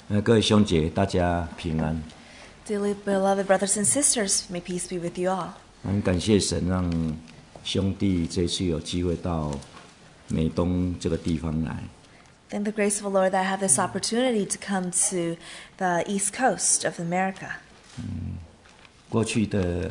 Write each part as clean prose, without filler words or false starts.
各位兄姐，大家平安。 Dearly beloved brothers and sisters, may peace be with you all. 很感谢神让兄弟这次有机会到美东这个地方来。 Thank the grace of the Lord that I have this opportunity to come to the East Coast of America. 过去的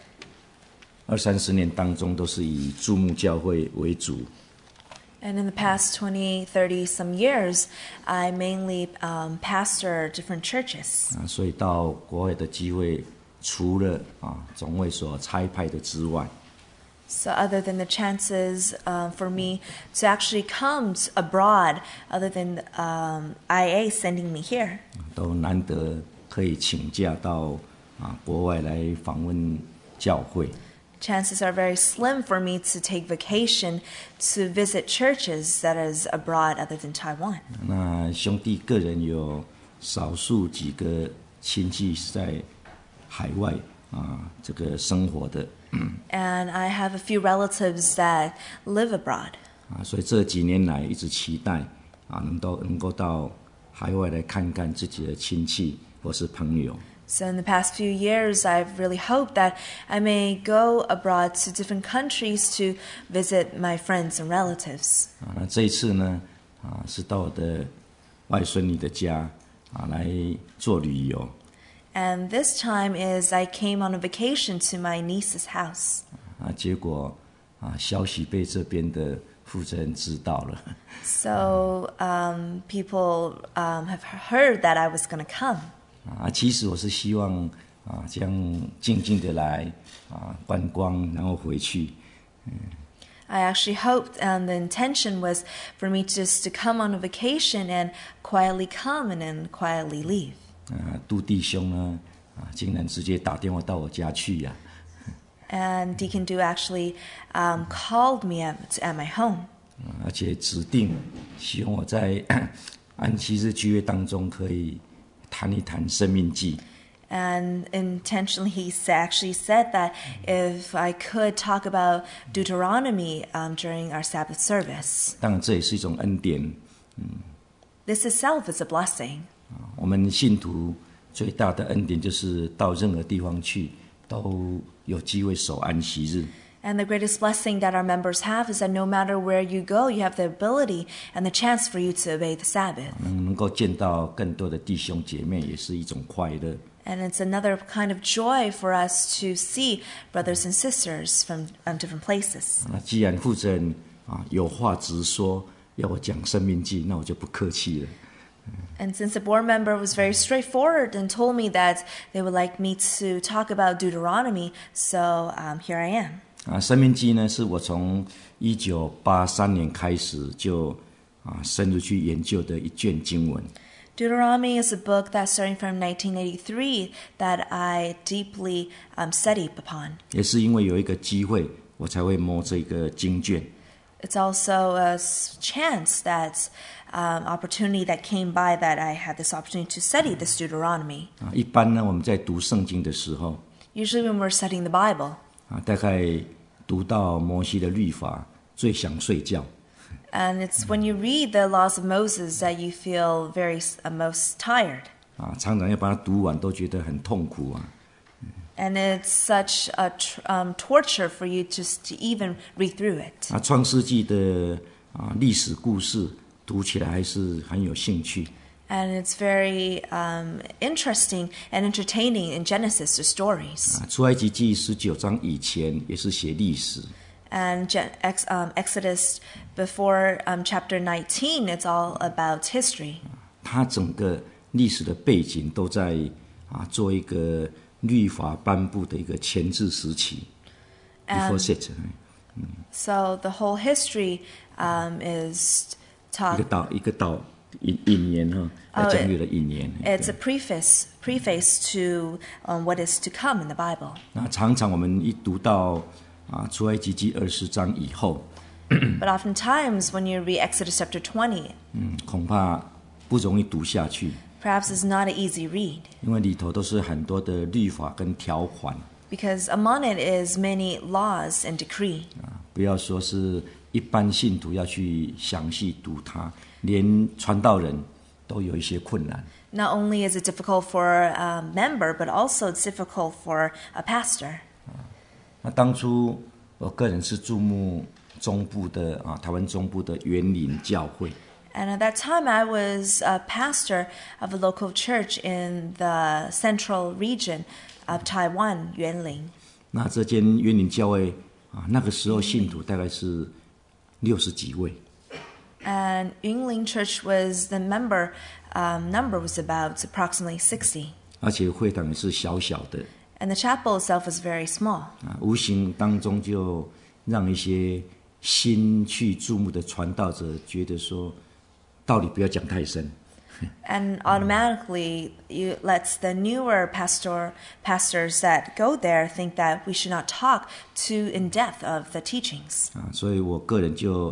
20-30年当中，都是以注目教会为主。 And in the past 20, 30 some years, I mainly pastor different churches. 所以到国外的机会，除了总会所差派的之外， So other than the chances for me to actually come abroad, other than IA sending me here, 都难得可以请假到国外来访问教会。 chances are very slim for me to take vacation to visit churches that is abroad other than Taiwan. 那兄弟个人有少数几个亲戚是在海外这个生活的。 And I have a few relatives that live abroad. 所以这几年来一直期待能够到海外来看看自己的亲戚或是朋友。 So in the past few years, I've really hoped that I may go abroad to different countries to visit my friends and relatives. 那这一次呢是到我的外孙女的家来做旅游。 And this time is I came on a vacation to my niece's house. 结果消息被这边的负责人知道了。 So people have heard that I was going to come. 其实我是希望这样静静的来观光，然后回去。 I actually hoped, and the intention was for me just to come on a vacation and quietly come and then quietly leave. 杜弟兄呢竟然直接打電話到我家去呀。 And Deacon Du actually called me at my home. 而且指定希望我在安息日聚会当中可以谈一谈生命记。 And intentionally, he actually said that if I could talk about Deuteronomy during our Sabbath service. 当然，这也是一种恩典。 This itself is a blessing. 我们信徒最大的恩典就是到任何地方去都有机会守安息日。 And the greatest blessing that our members have is that no matter where you go, you have the ability and the chance for you to obey the Sabbath. 能够见到更多的弟兄姐妹也是一种快乐。 And it's another kind of joy for us to see brothers and sisters from different places. 那既然负责人有话直说，要我讲生命记，那我就不客气了。 And since the board member was very straightforward and told me that they would like me to talk about Deuteronomy, so here I am. 生命记呢，是我从1983年开始就深入去研究的一卷经文。 Deuteronomy is a book that starting from 1983 that I deeply studied upon. 也是因为有一个机会，我才会摸这个经卷。 It's also a chance that opportunity that came by that I had this opportunity to study this Deuteronomy. 一般呢，我们在读圣经的时候 Usually when we're studying the Bible, 大概读到摩西的律法，最想睡觉。 and it's when you read the laws of Moses that you feel very most tired. 常常要把它读完，都觉得很痛苦 And it's such a torture for you just to even read through it. 创世纪的历史故事读起来还是很有兴趣。 And it's very interesting and entertaining in Genesis, the stories. 出埃及记19章以前也是写历史。 And Exodus before chapter 19, it's all about history. 它整个历史的背景都在做一个律法颁布的一个前置时期。Before set. So the whole history is taught. 一个到引言来讲略了引言。 It's a preface to what is to come in the Bible. 那常常我们一读到出埃及记20章以后， But oftentimes when you read Exodus chapter 20, 恐怕不容易读下去。 perhaps it's not an easy read. 因为里头都是很多的律法跟条款。 Because among it is many laws and decree. 不要说是一般信徒要去详细读它，连传道人都有一些困难。 Not only is it difficult for a member, but also it's difficult for a pastor. 那当初我个人是注目中部的台湾中部的园林教会。 And at that time, I was a pastor of a local church in the central region of Taiwan, Yuanling. 那这间园林教会那个时候信徒大概是60几位。 And Yuanling Church was the number was about approximately 60. 而且会堂也是小小的。 And the chapel itself was very small. 无形当中就让一些新去注目的传道者觉得说，道理不要讲太深。 And automatically, you lets the newer pastors that go there think that we should not talk too in depth of the teachings. 所以我个人就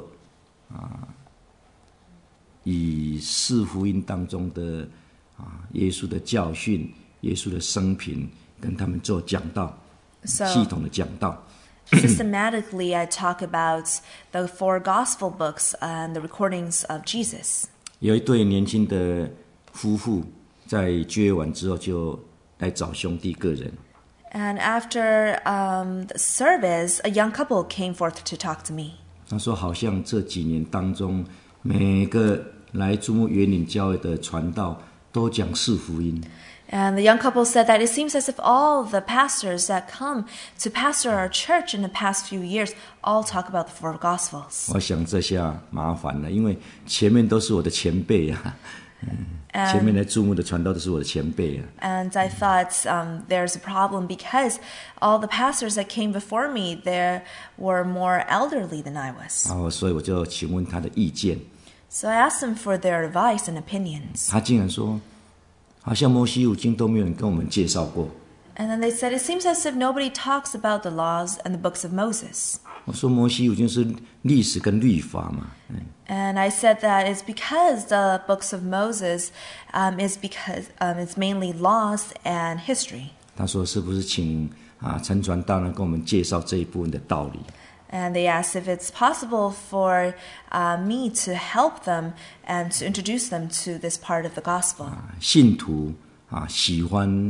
以四福音当中的耶稣的教训、耶稣的生平，跟他们做讲道，系统的讲道。 Systematically, I talk about the 4 gospel books and the recordings of Jesus. 有一对年轻的夫妇在聚会完之后就来找兄弟个人。 And after the service, a young couple came forth to talk to me. 他说，好像这几年当中，每个来注目园林教会的传道都讲四福音。 And the young couple said that it seems as if all the pastors that come to pastor our church in the past few years all talk about the 4 Gospels. 我想这下麻烦了，因为前面都是我的前辈前面来注目的传道都是我的前辈 And I thought there's a problem because all the pastors that came before me, they were more elderly than I was. 所以我就请问他的意见。 So I asked them for their advice and opinions. 他竟然说，好像摩西五经都没有人跟我们介绍过。 And then they said, it seems as if nobody talks about the laws and the books of Moses. 我说摩西五经是历史跟律法嘛。 And I said that it's because the books of Moses is because it's mainly laws and history. 他说是不是请陈传道呢跟我们介绍这一部分的道理。 And they asked if it's possible for me to help them and to introduce them to this part of the gospel. 信徒喜欢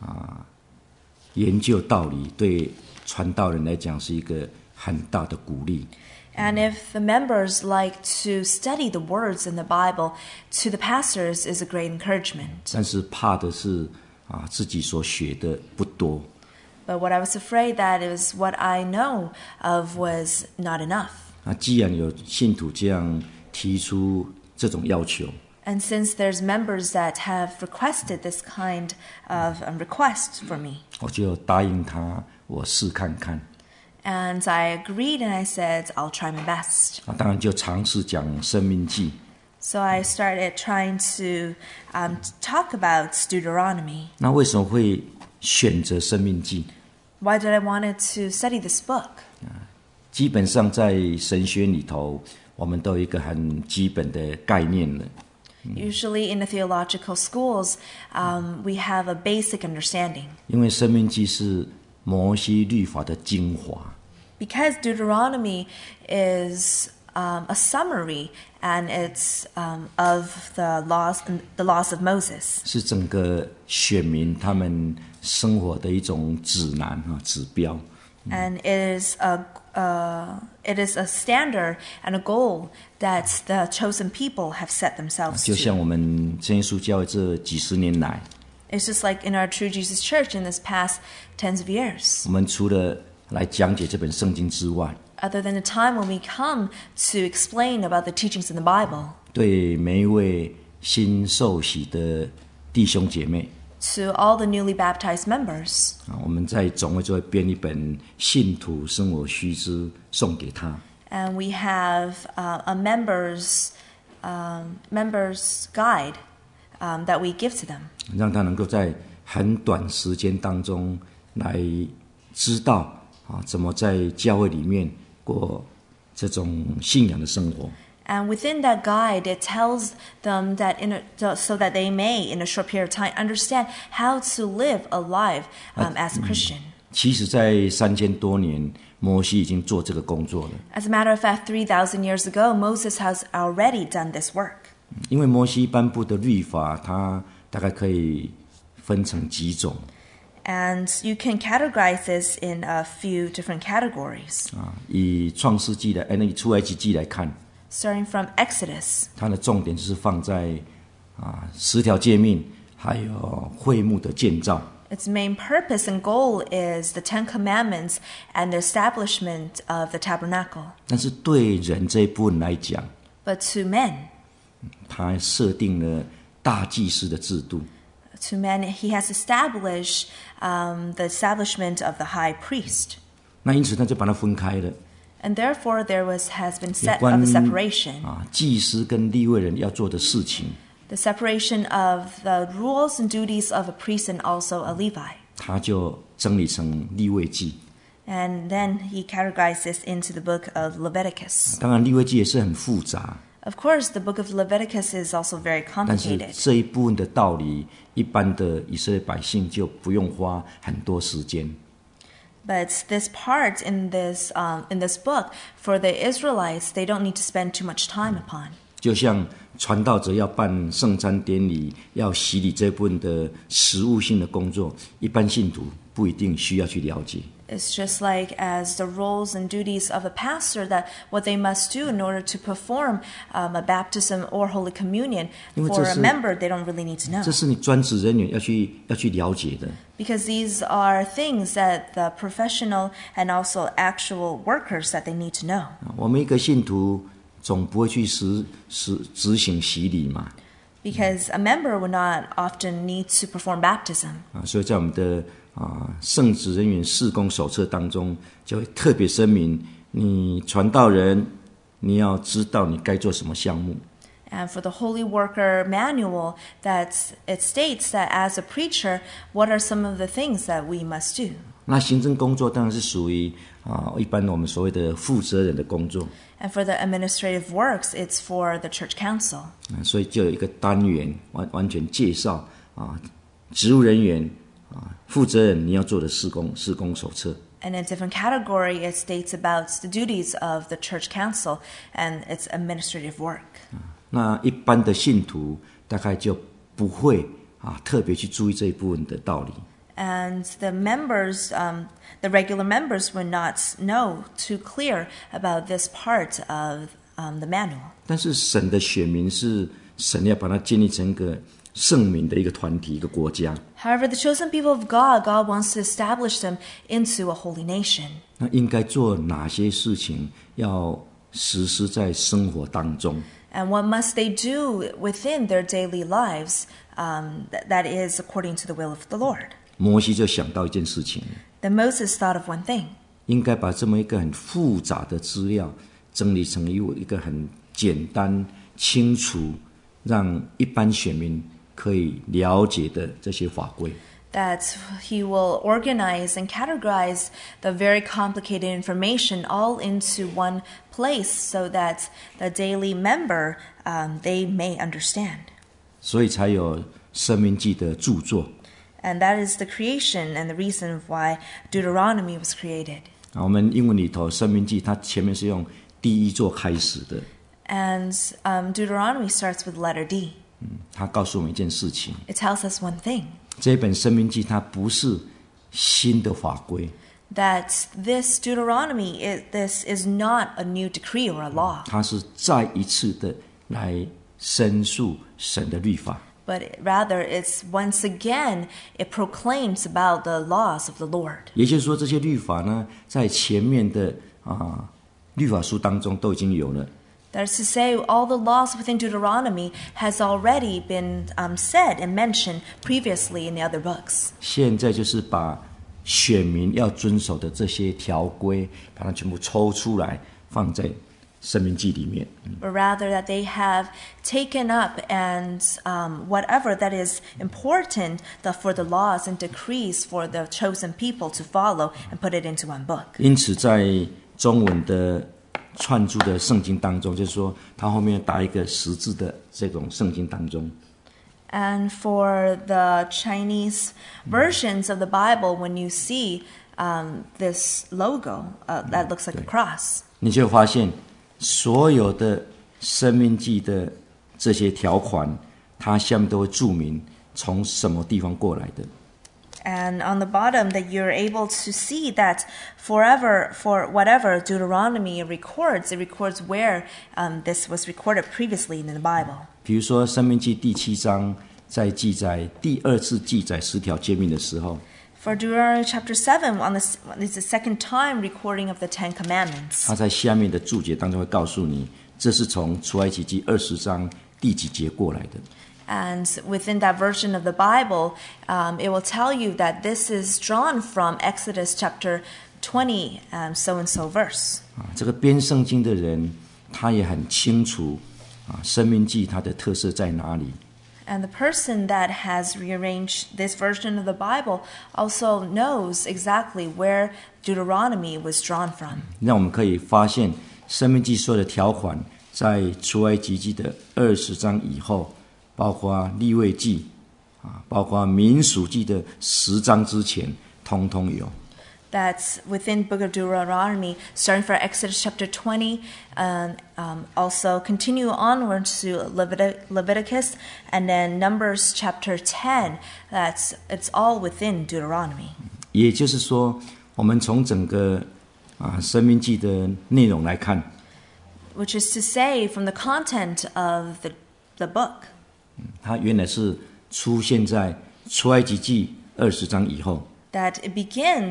研究道理，对传道人来讲是一个很大的鼓励。 And if the members like to study the words in the Bible, to the pastors is a great encouragement. 但是怕的是自己所学的不多。 But what I was afraid that is what I know of was not enough. 既然有信徒这样提出这种要求， And since there's members that have requested this kind of request for me, 我就答应他，我试看看。 And I agreed and I said, I'll try my best. 当然就尝试讲生命记。 So I started trying to talk about Deuteronomy. 那为什么会选择生命记？ Why did I want to study this book? 基本上在神学里头，我们都有一个很基本的概念了。 Usually in the theological schools, we have a basic understanding. 因为生命记是摩西律法的精华。 Because Deuteronomy is a summary and it's of the laws of Moses. 是整个选民他们生活的一种指南指标。 And it is a standard and a goal that the chosen people have set themselves 就像 to. 我们真耶稣教会这几十年来， It's just like in our True Jesus Church in this past tens of years. 我们除了来讲解这本圣经之外， Other than the time when we come to explain about the teachings in the Bible, 对每一位新受洗的弟兄姐妹， to all the newly baptized members, 我们在总会就会编一本信徒生活须知送给他。 and we have a members guide that we give to them, 让他能够在很短时间当中来知道怎么在教会里面过这种信仰的生活。 And within that guide, it tells them that so that they may, in a short period of time, understand how to live a life as a Christian. 其实在3000多年，摩西已经做这个工作了。 As a matter of fact, 3,000 years ago, Moses has already done this work. 因为摩西颁布的律法，它大概可以分成几种 And you can categorize this in a few different categories. 啊。以创世纪来，以出埃及记来看， Starting from Exodus, 它的重点就是放在10条诫命，还有会幕的建造。 its main purpose and goal is the Ten Commandments and the establishment of the tabernacle. 但是对人这一部分来讲， But to men, 它设定了大祭司的制度。 he has established the establishment of the high priest. 那因此他就把它分开了。 And therefore there has been 有 set 关 of a separation. 祭司跟利未人要做的事情， The separation of the rules and duties of a priest and also a Levi. 他就整理成利未记。 And then he categorized this into the book of Leviticus. 当然，利未记也是很复杂， Of course, the book of Leviticus is also very 但是 complicated. 这一部分的道理，一般的以色列百姓就不用花很多时间。 But this part in this book, for the Israelites, they don't need to spend too much time upon. 就像传道者要办圣餐典礼，要洗礼这部分的实务性的工作，一般信徒不一定需要去了解。 It's just like as the roles and duties of a pastor, that what they must do in order to perform a baptism or Holy Communion. 因为 For 这 a 是 member, they don't really need to know. 这是你专职人员要去了解的。 Because these are things that the professional and also actual workers that they need to know. 我们一个信徒总不会去执行洗礼嘛， Because a member would not often need to perform baptism. 所以在我们的圣职人员事工手册当中，就会特别声明，你传道人，你要知道你该做什么项目。 And for the Holy Worker Manual, that it states that as a preacher, what are some of the things that we must do? 那行政工作当然是属于一般我们所谓的负责人的工作。 And for the administrative works, it's for the church council. 所以就有一个单元完全介绍职务人员负责人你要做的事工手册。 And in a different category, it states about the duties of the church council and its administrative work. 那一般的信徒大概就不会特别去注意这一部分的道理。 And the members, the regular members, would not know too clear about this part of the manual. 但是神的选民是神要把它建立成一个圣民的一个团体，一个国家。 However, the chosen people of God, God wants to establish them into a holy nation. 那应该做哪些事情要实施在生活当中？ And what must they do within their daily lives that is according to the will of the Lord? 摩西就想到一件事情， Then Moses thought of one thing. 应该把这么一个很复杂的资料整理成一个很简单、清楚，让一般选民可以了解的这些法规。 That he will organize and categorize the very complicated information all into one place so that the daily member, they may understand. 所以才有申命记的著作。 And that is the creation and the reason why Deuteronomy was created. 我们英文里头申命记它前面是用第一座开始的。 And Deuteronomy starts with letter D. 它告诉我们一件事情， It tells us one thing. 这本申命记它不是新的法规， That this Deuteronomy, this is not a new decree or a law, 它是再一次的来申述神的律法。 but rather it's once again, it proclaims about the laws of the Lord. 也就是说，这些律法呢，在前面的律法书当中都已经有了。 That is to say, all the laws within Deuteronomy has already been said and mentioned previously in the other books. 现在就是把选民要遵守的这些条规，把它全部抽出来，放在申命记里面。 But rather that they have taken up and whatever that is important for the laws and decrees for the chosen people to follow and put it into one book. 因此，在中文的串注的圣经当中，就是说，它后面打一个十字的这种圣经当中， And for the Chinese versions of the Bible, when you see this logo that looks like a cross, 你就会发现，所有的申命记的这些条款，它下面都会注明从什么地方过来的。 And on the bottom, that you're able to see that for whatever Deuteronomy records, it records where this was recorded previously in the Bible. 比如说《申命记》第7章在记载第二次记载10条诫命的时候， For Deuteronomy chapter 7, it's the second time recording of the Ten Commandments. 他在下面的注解当中会告诉你，这是从出埃及记20章第几节过来的。 And within that version of the Bible, it will tell you that this is drawn from Exodus chapter 20, so-and-so verse. 这个编圣经的人，他也很清楚申命记它的特色在哪里。 And the person that has rearranged this version of the Bible also knows exactly where Deuteronomy was drawn from. 让我们可以发现，申命记所有的条款，在出埃及记的20章以后，包括利未记包括民数记的10章之前，通通有。 That's within Book of Deuteronomy, starting from Exodus chapter 20, and also continue onward to Leviticus, and then Numbers chapter 10. It's all within Deuteronomy. 也就是说，我们从整个申命记的内容来看， Which is to say, from the content of the book, 它原来是出现在出埃及记20章以后。 that it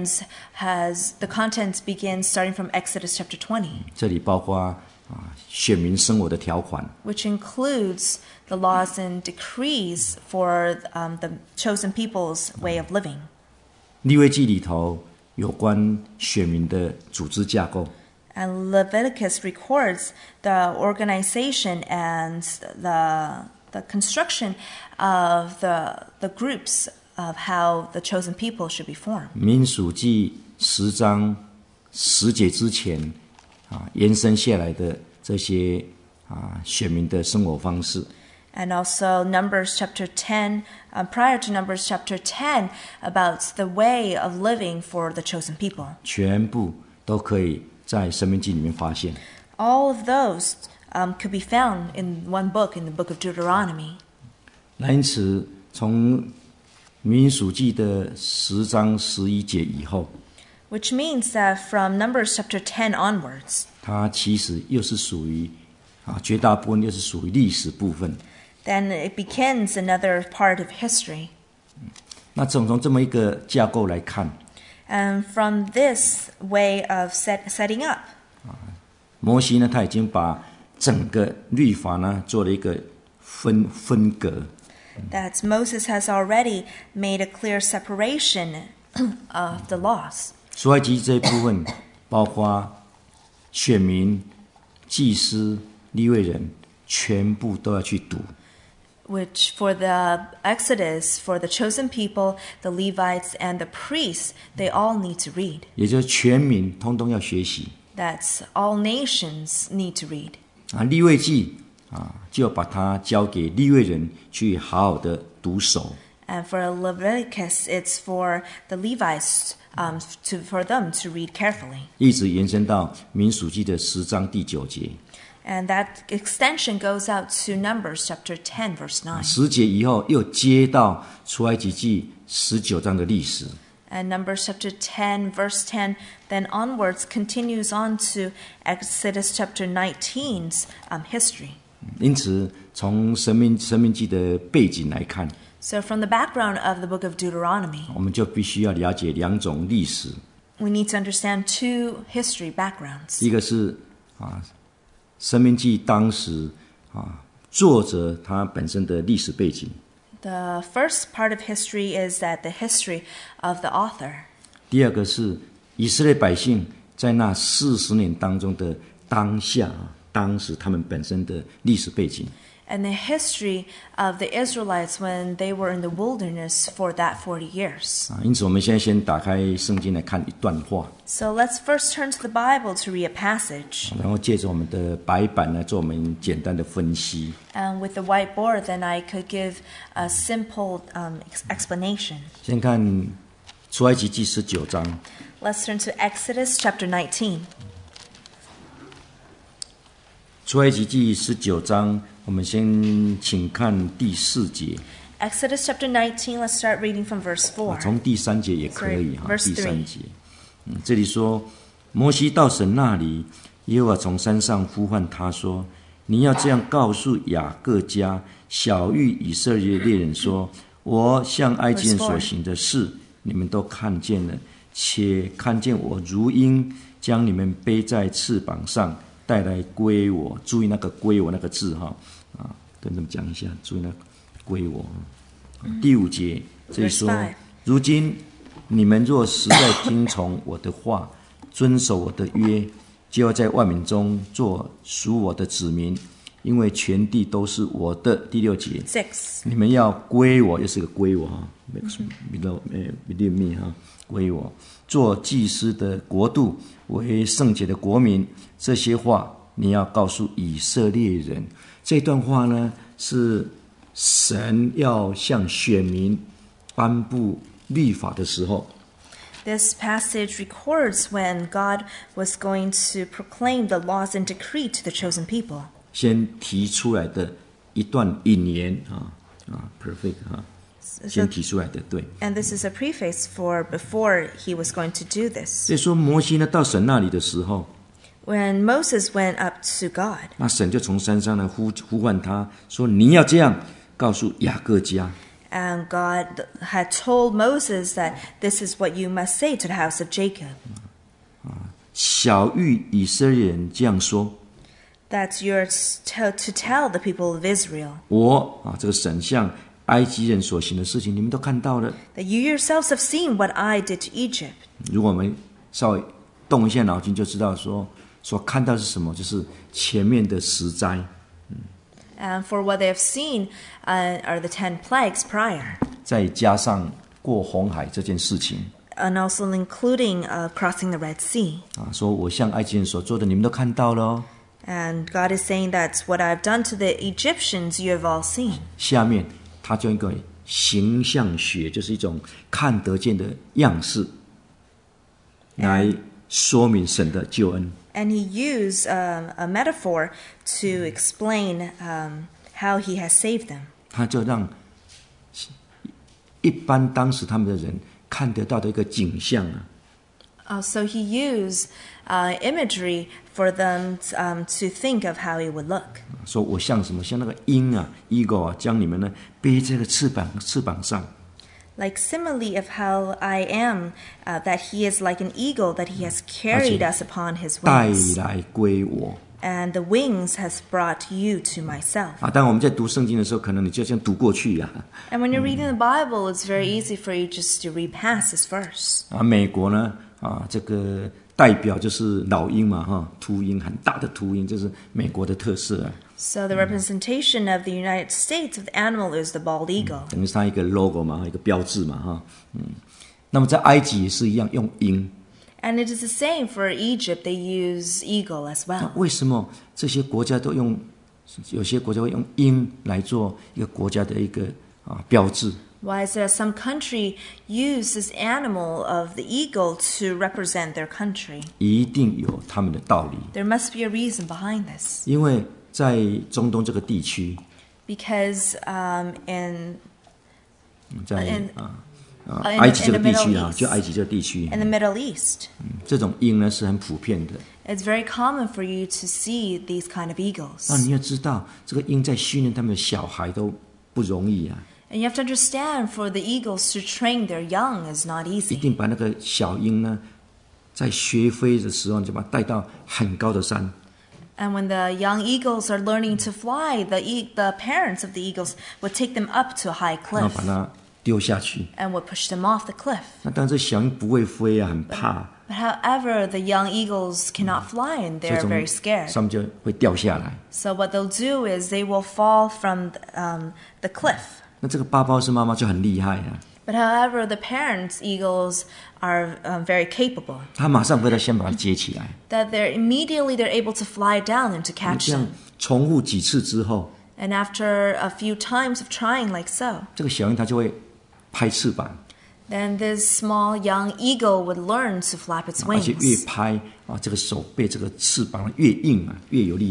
the content begins starting from Exodus chapter 20. 这里包括选民生活的条款， Which includes the laws and decrees for the chosen people's way of living. 利未记里头有关选民的组织架构， And Leviticus records the organization and the construction of the groups of how the chosen people should be formed. 民数记10章10节之前延伸下来的这些选民的生活方式， And also Numbers chapter 10, prior to Numbers chapter 10, about the way of living for the chosen people. 全部都可以在申命记里面发现。 All of those could be found in one book, in the book of Deuteronomy. 那因此，从民数记的10章11节以后， Which means that from Numbers chapter 10 onwards, 它其实又是属于绝大部分又是属于历史部分。 then it begins another part of history. 那从这么一个架构来看， And from this way of setting up, 摩西呢，他已经把整个律法呢做了一个分隔。 that Moses has already made a clear separation of the laws. 出埃及这一部分，包括选民、祭司、利未人，全部都要去读。 Which for the Exodus, for the chosen people, the Levites and the priests, they all need to read. 也就是全民通通要学习。 That's all nations need to read. 利未记就把它交给利未人去好好的读熟。 And for Leviticus, it's for the Levites for them to read carefully. 一直延伸到民数记的10章第9节。 And that extension goes out to Numbers chapter 10, verse 9. 10节以后又接到出埃及记19章的历史。 And Numbers chapter 10, verse 10, then onwards continues on to Exodus chapter 19's history. 因此，从申命记的背景来看， So from the background of the book of Deuteronomy, 我们就必须要了解2种历史。 we need to understand two history backgrounds. 一个是申命记当时作者他本身的历史背景。 The first part of history is that the history of the author. 第二个是以色列百姓在那40年当中的当下，当时他们本身的历史背景。 And the history of the Israelites when they were in the wilderness for that 40 years. 因此我们现在先打开圣经来看一段话， So let's first turn to the Bible to read a passage. 然后借着我们的白板来做我们简单的分析。 And with the whiteboard, then I could give a simple explanation. 先看出埃及记19章。 Let's turn to Exodus chapter 19. 出埃及记19章，我我们先请看第4节。 Exodus chapter 19, let's start reading from verse 4. 从第3节也可以 Sorry, verse 第3 3 节。这里说，摩西到神那里，耶和华从山上呼唤他说：“你要这样告诉雅各家、小谕以色列猎人说：我向埃及人所行的事，你们都看见了，且看见我如鹰将你们背在翅膀上，带来归我。”注意那个“归我”那个字跟他们讲一下，注意那个“归我”。第5节这里说：“如今你们若实在听从我的话，遵守我的约，就要在万民中做属我的子民，因为全地都是我的。”第6节 ，6 你们要归我，又是个归我归我，做祭司的国度，为圣洁的国民。这些话你要告诉以色列人。这段话呢，是神要向选民颁布律法的时候。 This passage records when God was going to proclaim the laws and decree to the chosen people. 先提出来的一段引言perfect 先提出来的，对。 And this is a preface for before he was going to do this. 所以说摩西呢到神那里的时候， When Moses went up to God, 那神就从山上呢呼唤他说：“你要这样告诉雅各家。” and God had told Moses that this is what you must say to the house of Jacob. 小谕以色列人这样说。 That you're to tell the people of Israel. 我这个神向埃及人所行的事情，你们都看到了。 That you yourselves have seen what I did to Egypt. 如果我们稍微动一下脑筋，就知道说所看到是什么，就是前面的10灾。 And for what they have seen are the 10 plagues prior. 再加上过红海这件事情。 And also including crossing the Red Sea. 说我向埃及人所做的，你们都看到了哦。 And God is saying that what I've done to the Egyptians, you have all seen. 下面他就一个形象学，就是一种看得见的样式，来说明神的救恩。 And he used a metaphor to explain how he has saved them. 他就让一般当时他们的人看得到的一个景象 So he used imagery for them to think of how it would look. 说我像什么？像那个鹰eagle 将你们呢背在这个翅膀上。 Like simile of how I am, that he is like an eagle, that he has carried us upon his wings. 带来归我。 And the wings has brought you to myself. 当我们在读圣经的时候，可能你就这样读过去 And when you're reading the Bible, it's very easy for you just to read past this verse. 美国呢这个代表就是老鹰嘛秃鹰，很大的秃鹰，这是美国的特色 So the representation of the United States of the animal is the bald eagle. 等于是它一个 logo 嘛，一个标志嘛那么在埃及也是一样用鹰。 And it is the same for Egypt. They use eagle as well. 为什么这些国家都用？有些国家会用鹰来做一个国家的一个标志。 Why is there some country use this animal of the eagle to represent their country? 一定有他们的道理。 There must be a reason behind this. 因为在中东这个地区， Because 埃及这个地区就埃及这个地区 in the Middle East, 这种鹰呢是很普遍的。 it's very common for you to see these kind of eagles. 那你要知道，这个鹰在训练他们的小孩都不容易 And you have to understand, for the eagles to train their young is not 一 easy. 定把那个小鹰呢，在学飞的时候就把它带到很高的山。 And when the young eagles are learning to fly, the parents of the eagles would take them up to a high 然后 cliff 把它丢下去。 and would push them off the cliff. 那当然，这小鹰不会飞很怕， But however, the young eagles cannot fly and 所以 they're 从 very scared. 上面就会掉下来。 So what they'll do is they will fall from the cliff. 那这个巴包斯妈妈就很厉害 But however, the parents' eagles are very capable. 她马上回来先把它接起来。 That they're able to fly down and to catch 这样 them. 重复几次之后， And after a few times of trying like so, 这个小鹰它就会拍翅膀， then this small young eagle would learn to flap its 而且越 wings. 拍这个手背这个翅膀越硬越有力量。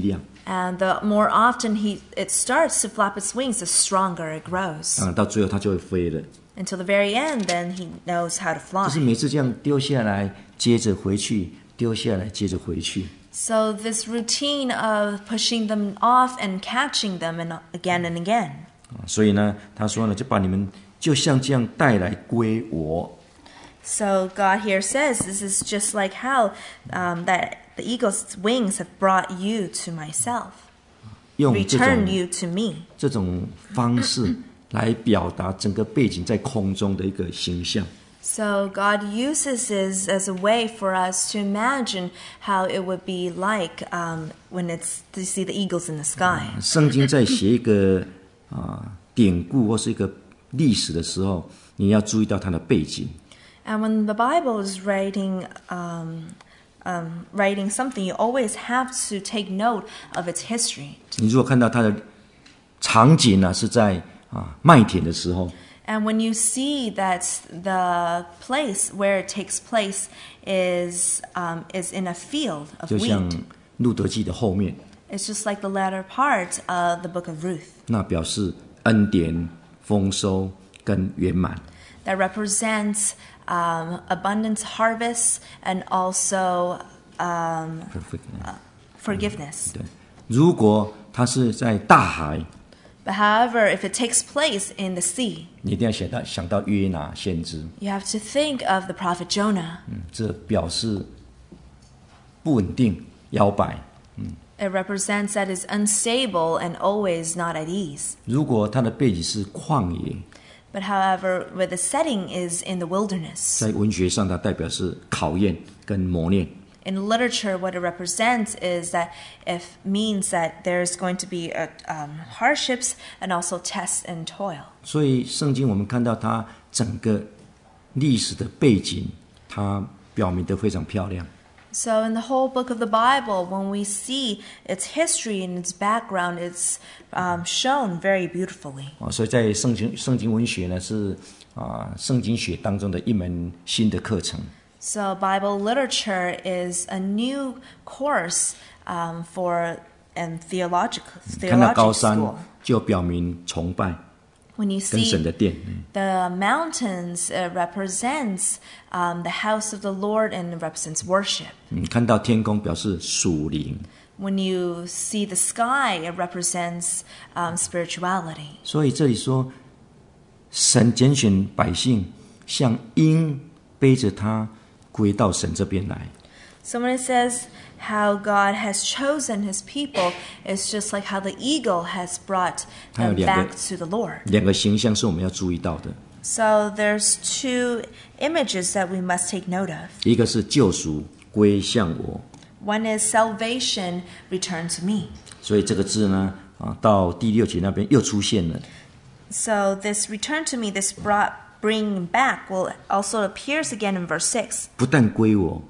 And the more often it starts to flap its wings, the stronger it grows. 到最后它就会飞了。 Until the very end, then he knows how to 就是 fly. 每次这样丢下来，接着回去，丢下来，接着回去。 So this routine of pushing them off and catching them and again. 所以呢，他说呢，就把你们就像这样带来归我。 So God here says this is just like how that the eagle's wings have brought you to myself, 用这 return 种 you to me. 这种方式来表达整个背景在空中的一个形象。 So God uses this as a way for us to imagine how it would be like when it's to see the eagles in the sky. 圣经在写一个典故或是一个历史的时候，你要注意到它的背景。 And when the Bible is writing something, you always have to take note of its history. 你如果看到它的场景呢，是在麦田的时候， And when you see that the place where it takes place is in a field of 就像 wheat, 路德记的后面， it's just like the latter part of the book of Ruth 那表示恩典、丰收跟圆满。 that represents abundance, harvest, and also forgiveness. 对，如果它是在大海， But however, if it takes place in the sea, 你一定要想到约拿先知， you have to think of the prophet Jonah. 这表示不稳定、摇摆。 It represents that it's unstable and always not at ease. 如果它的背景是旷野， But however, where the setting is in the wilderness. 在文学上它代表是考验跟磨练。 In literature, what it represents is that it means that there's going to be hardships and also tests and toil. 所以圣经我们看到它整个历史的背景，它表明得非常漂亮。 So in the whole book of the Bible, when we see its history and its background, it's shown very beautifully. 所以在圣经文学呢是圣经学当中的一门新的课程。 So Bible literature is a new course for theological 看到高 school. 山就表明崇拜 When you 跟神 see 的殿。 the mountains, it represents the house of the Lord and it represents worship. 看到天空表示属灵。 When you see the sky, it represents spirituality. 所以这里说，神拣选百姓，像鹰背着他归到神这边来。 So when it says how God has chosen his people, it's just like how the eagle has brought them back to the Lord. 两个形象是我们要注意到的， So there's two images that we must take note of. 一个是救赎归向我， One is salvation, return to me. 所以这个字呢，到第6节那边又出现了。 So this return to me, this bringing back, will also appears again in verse 6. 不但归我，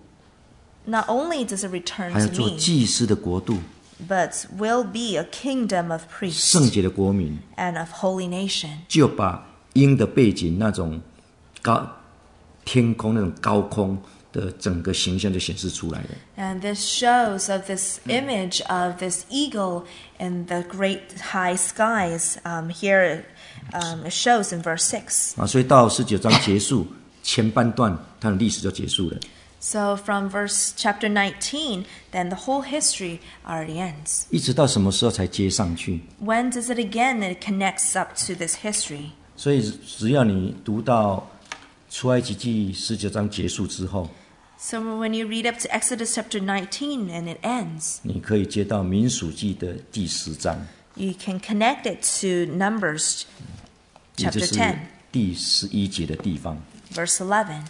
Not only does it return 还要 to 做 me, 祭司的国度， but will be a kingdom of priests 圣洁的国民， and of holy nation. 就把鹰的背景那种天空那种高空的整个形象就显示出来了。 And this shows of this image of this eagle in the great high skies. Here it shows in verse 6. 所以到19章结束前半段，它的历史就结束了。 So from verse chapter 19, then the whole history already ends. 一直到什么时候才接上去？ When does it again? It connects up to this history. 所以只要你读到出埃及记19章结束之后， So when you read up to Exodus chapter 19 and it ends, 你可以接到民数记的第10章， you can connect it to Numbers 也就 chapter 是 10, 第11节的地方。 verse 11.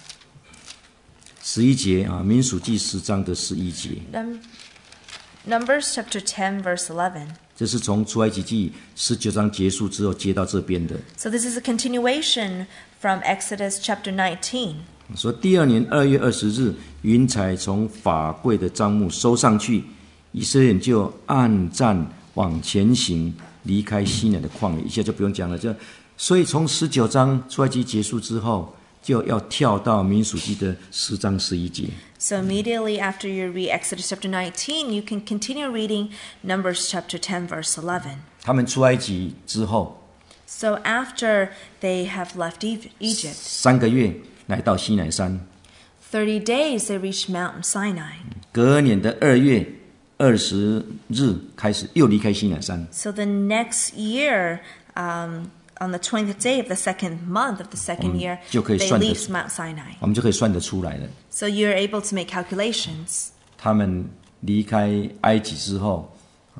11节民数记10章的11节， Numbers chapter 10, verse 11. 这是从出埃及记19章结束之后接到这边的。 So this is a continuation from Exodus chapter 19. 说第2年2月20日，云彩从法柜的帐幕收上去，以色列人就按战往前行，离开西南的旷野。一下就不用讲了，所以从19章出埃及结束之后， 就要跳到民数记的10章11节。 So immediately after you read Exodus chapter 19, you can continue reading Numbers chapter 10, verse 11. 他们出埃及之后 So after they have left Egypt, 3个月来到西乃山， 30 days they reached Mount Sinai. 隔年的2月20日开始又离开西乃山， So the next year, on the 20th day of the second month of the second year, 就可以 they 算得 leave Mount Sinai. 我们就可以算得出来了。 So you're able to make calculations. 他们离开埃及之后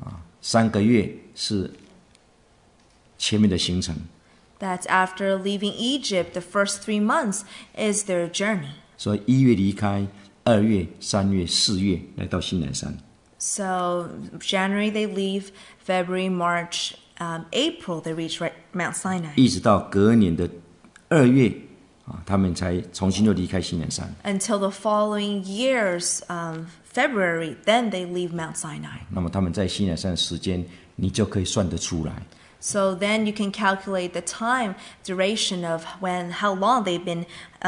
3个月是前面的行程， That after leaving Egypt, the first 3 months is their journey. 所以1月离开，2月、3月、4月来到西乃山。 So January they leave, February, March, April they reach Mount Sinai. 一直到隔年的2月他们才重新又离开西乃山。 Until the following year's February, then they leave Mount Sinai. 那么他们在西乃山的时间，你就可以算得出来。 So then you can calculate the time duration of how long they've been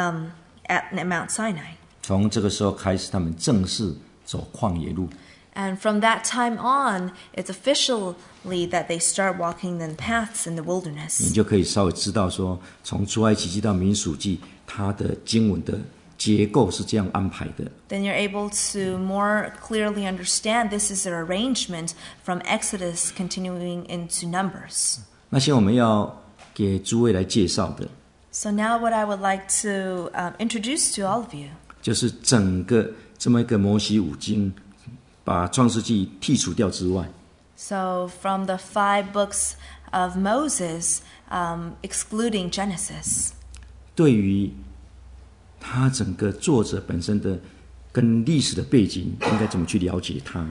at Mount Sinai. 从这个时候开始，他们正式走旷野路。 And from that time on, it's officially that they start walking the paths in the 你 wilderness. 就可以稍微知道说，从出埃及记到民数记，它的经文的结构是这样安排的。 Then you're able to more clearly understand this is an arrangement from Exodus continuing into Numbers. 那些我们要给诸位来介绍的， So now what I would like to introduce to all of you 就是整个这么一个摩西五经，把创世纪剔除掉之外， So from the 5 books of Moses, excluding Genesis, 对于他整个作者本身的跟历史的背景，应该怎么去了解它？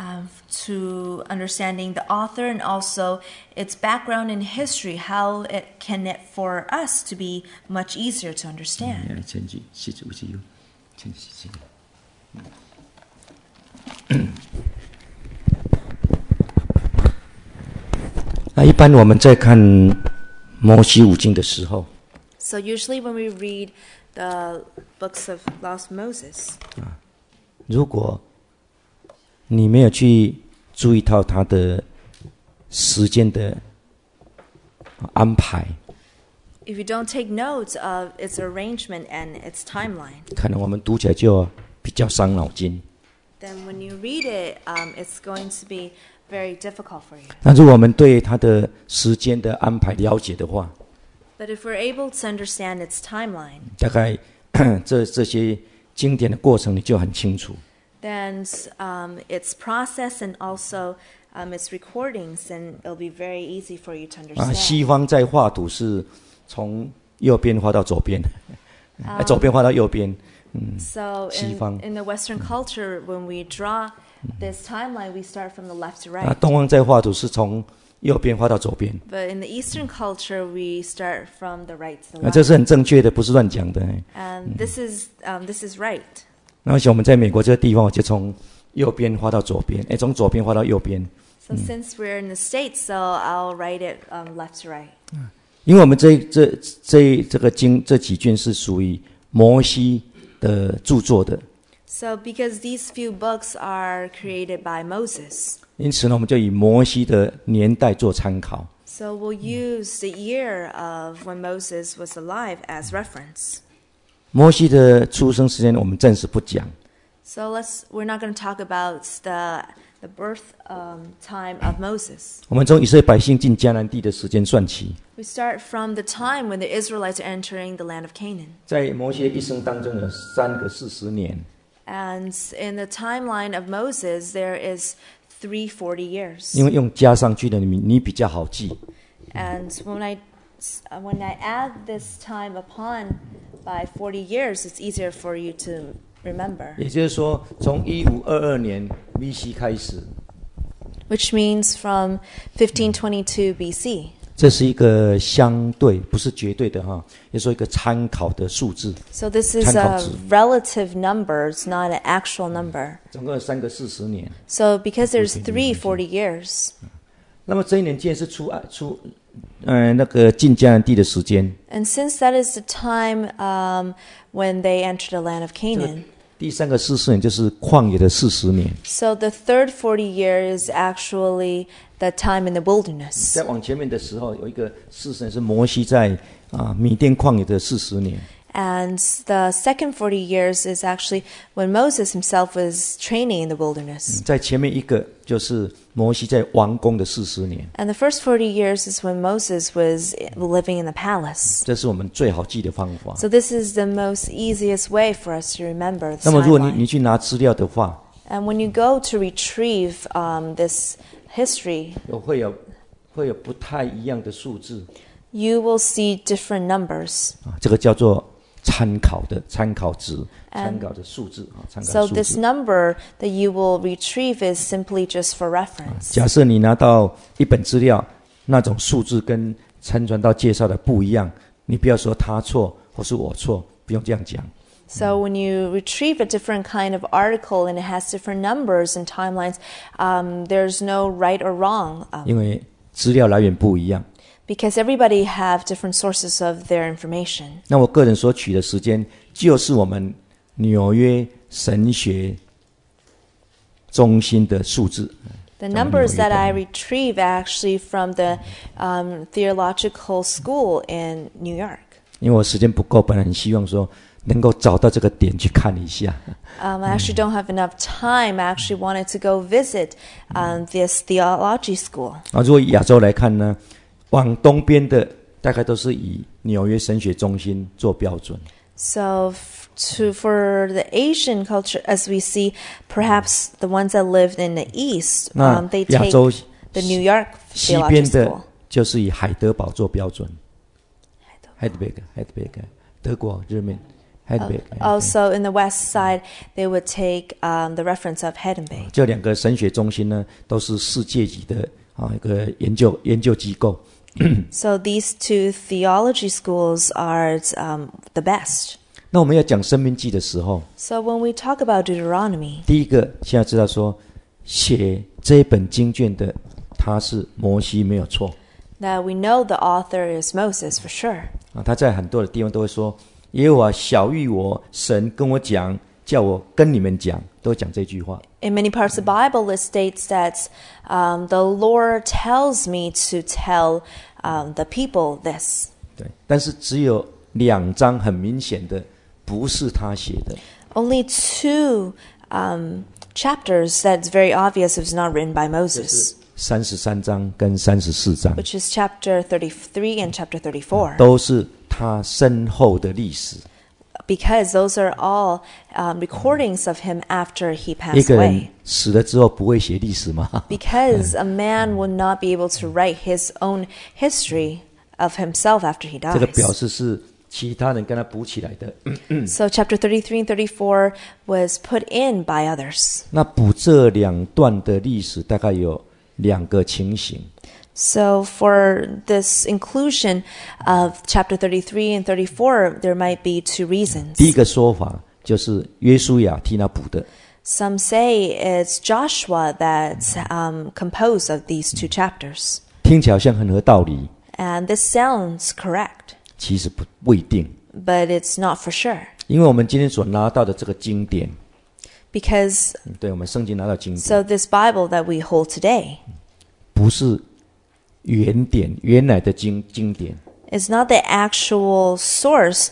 to understanding the author and also its background in history, how it can it for us to be much easier to understand. 来前几谢谢谢谢前几谢。那一般我们在看摩西五经的时候， So usually when we read the books of Lost Moses, 如果你没有去注意到它的时间的安排， if you don't take note of its arrangement and its timeline, 可能我们读起来就比较伤脑筋。 then when you read it, it's going to be very difficult for you. 那如果我们对它的时间的安排了解的话， But if we're able to understand its timeline, 大概这些经典的过程你就很清楚。 then its process and also its recordings, then it'll be very easy for you to 西 understand. 方在画图是从右边画到左边，左边画到右边。 So 西方。 in the Western culture, when we draw this timeline, we start from the left to 那 right. 东方在画图是从右边画到左边。 But in the Eastern culture, we start from the right to the 那这 left. 是很正确的，不是乱讲的。 And this is right. 那像我们在美国这个地方，我就从右边画到左边，从左边画到右边。 So since we're in the States, so I'll write it left to right. 因为我们这个经这几卷是属于摩西的著作的， So because these few books are created by Moses, 因此呢，我们就以摩西的年代做参考。 so we'll use the year of when Moses was alive as reference. 摩西的出生时间我们暂时不讲， So we're not going to talk about the birth time of Moses. 我们从以色列百姓进迦南地的时间算起， We start from the time when the Israelites are entering the land of Canaan. 在摩西的一生当中有3个40年， And in the timeline of Moses, there is 340 years. 因为用加上去的你比较好记。 And when I add this time upon by 40 years, it's easier for you to remember. 也就是说，从1522年 BC 开始， Which means from 1522 BC. 这是一个相对，不是绝对的哈，也说一个参考的数字。 So this is 参考 a 值。 relative number, it's not an actual number. 总共有3个40年。 So because there's 340 years, 那么这一年既然是那个进迦南地的时间， And since that is the time when they entered the land of Canaan, 第3个40年就是旷野的40年。 so the third 40 year is actually the time in the wilderness. 在往前面的时候，有一个40年是摩西在米甸旷野的40年。 And the second 40 years is actually when Moses himself was training in the wilderness. 在前面一个就是摩西在王宫的40年， And the first 40 years is when Moses was living in the palace. 这是我们最好记的方法。 So this is the most easiest way for us to remember 那 the 么如果你 timeline. 去拿资料的话， And when you go to retrieve this history, 会有不太一样的数字 you will see different numbers. 这个叫做参考值，参考的数字参考 So 数 this 字。 number that you will retrieve is simply just for reference. 假设你拿到一本资料，那种数字跟参传道介绍的不一样，你不要说他错或是我错，不用这样讲。 So when you retrieve a different kind of article and it has different numbers and timelines, there's no right or wrong 因为资料来源不一样。 because everybody have different sources of their information. 那我个人所取的时间，就是我们纽约神学中心的数字。 The numbers that I retrieve actually from the theological school in New York. 因为我时间不够，本来很希望说能够找到这个点去看一下。 I actually don't have enough time. I actually wanted to go visit this theology school. 如果以亚洲来看呢，往东边的大概都是以纽约神学中心做标准。 So for the Asian culture, as we see, perhaps the ones that lived in the East, 那 they 亚 take 洲 the New York 西 theology 边的 school. 就是以海德堡做标准。Heidelberg， 德国日本 Heidelberg。 Also, in the West side, they would take the reference of Heidelberg. 这两个神学中心呢，都是世界级的一个研究机构。 So these two theology schools are the best. 那我们要讲生命记的时候， So when we talk about Deuteronomy, 第一个现在知道说，写这一本经卷的他是摩西没有错 that we know the author is Moses for sure. 他在很多的地方都会说，耶和华晓谕我，神跟我讲，叫我跟你们讲，都讲这句话。 In many parts of the Bible, it states that the Lord tells me to tell the people this. 对，但是只有2章很明显的不是他写的， Only two chapters that's very obvious is not written by Moses, 33章跟34章 which is chapter 33 and chapter 34, 都是他身后的历史。 because those are all recordings of him after he 一 passed 个人 away. 死了之后不会写历史吗？ Because a man would not be able to write his own history of himself after he 这个表 dies. 示是其他人跟他补起来的。 So chapter 33 and 34 was put in by others. 那补这2段的历史大概有2个情形。 So for this inclusion of chapter 33 and 34, there might be two reasons. 第一个说法就是约书亚替他补的， Some say it's Joshua that's composed of these two chapters. 听起来好像很合道理， And this sounds correct, 其实不一定， but it's not for sure. 因为我们今天所拿到的这个经典， Because 对我们圣经拿到经典， so this Bible that we hold today 不是原来的经典， is not the actual source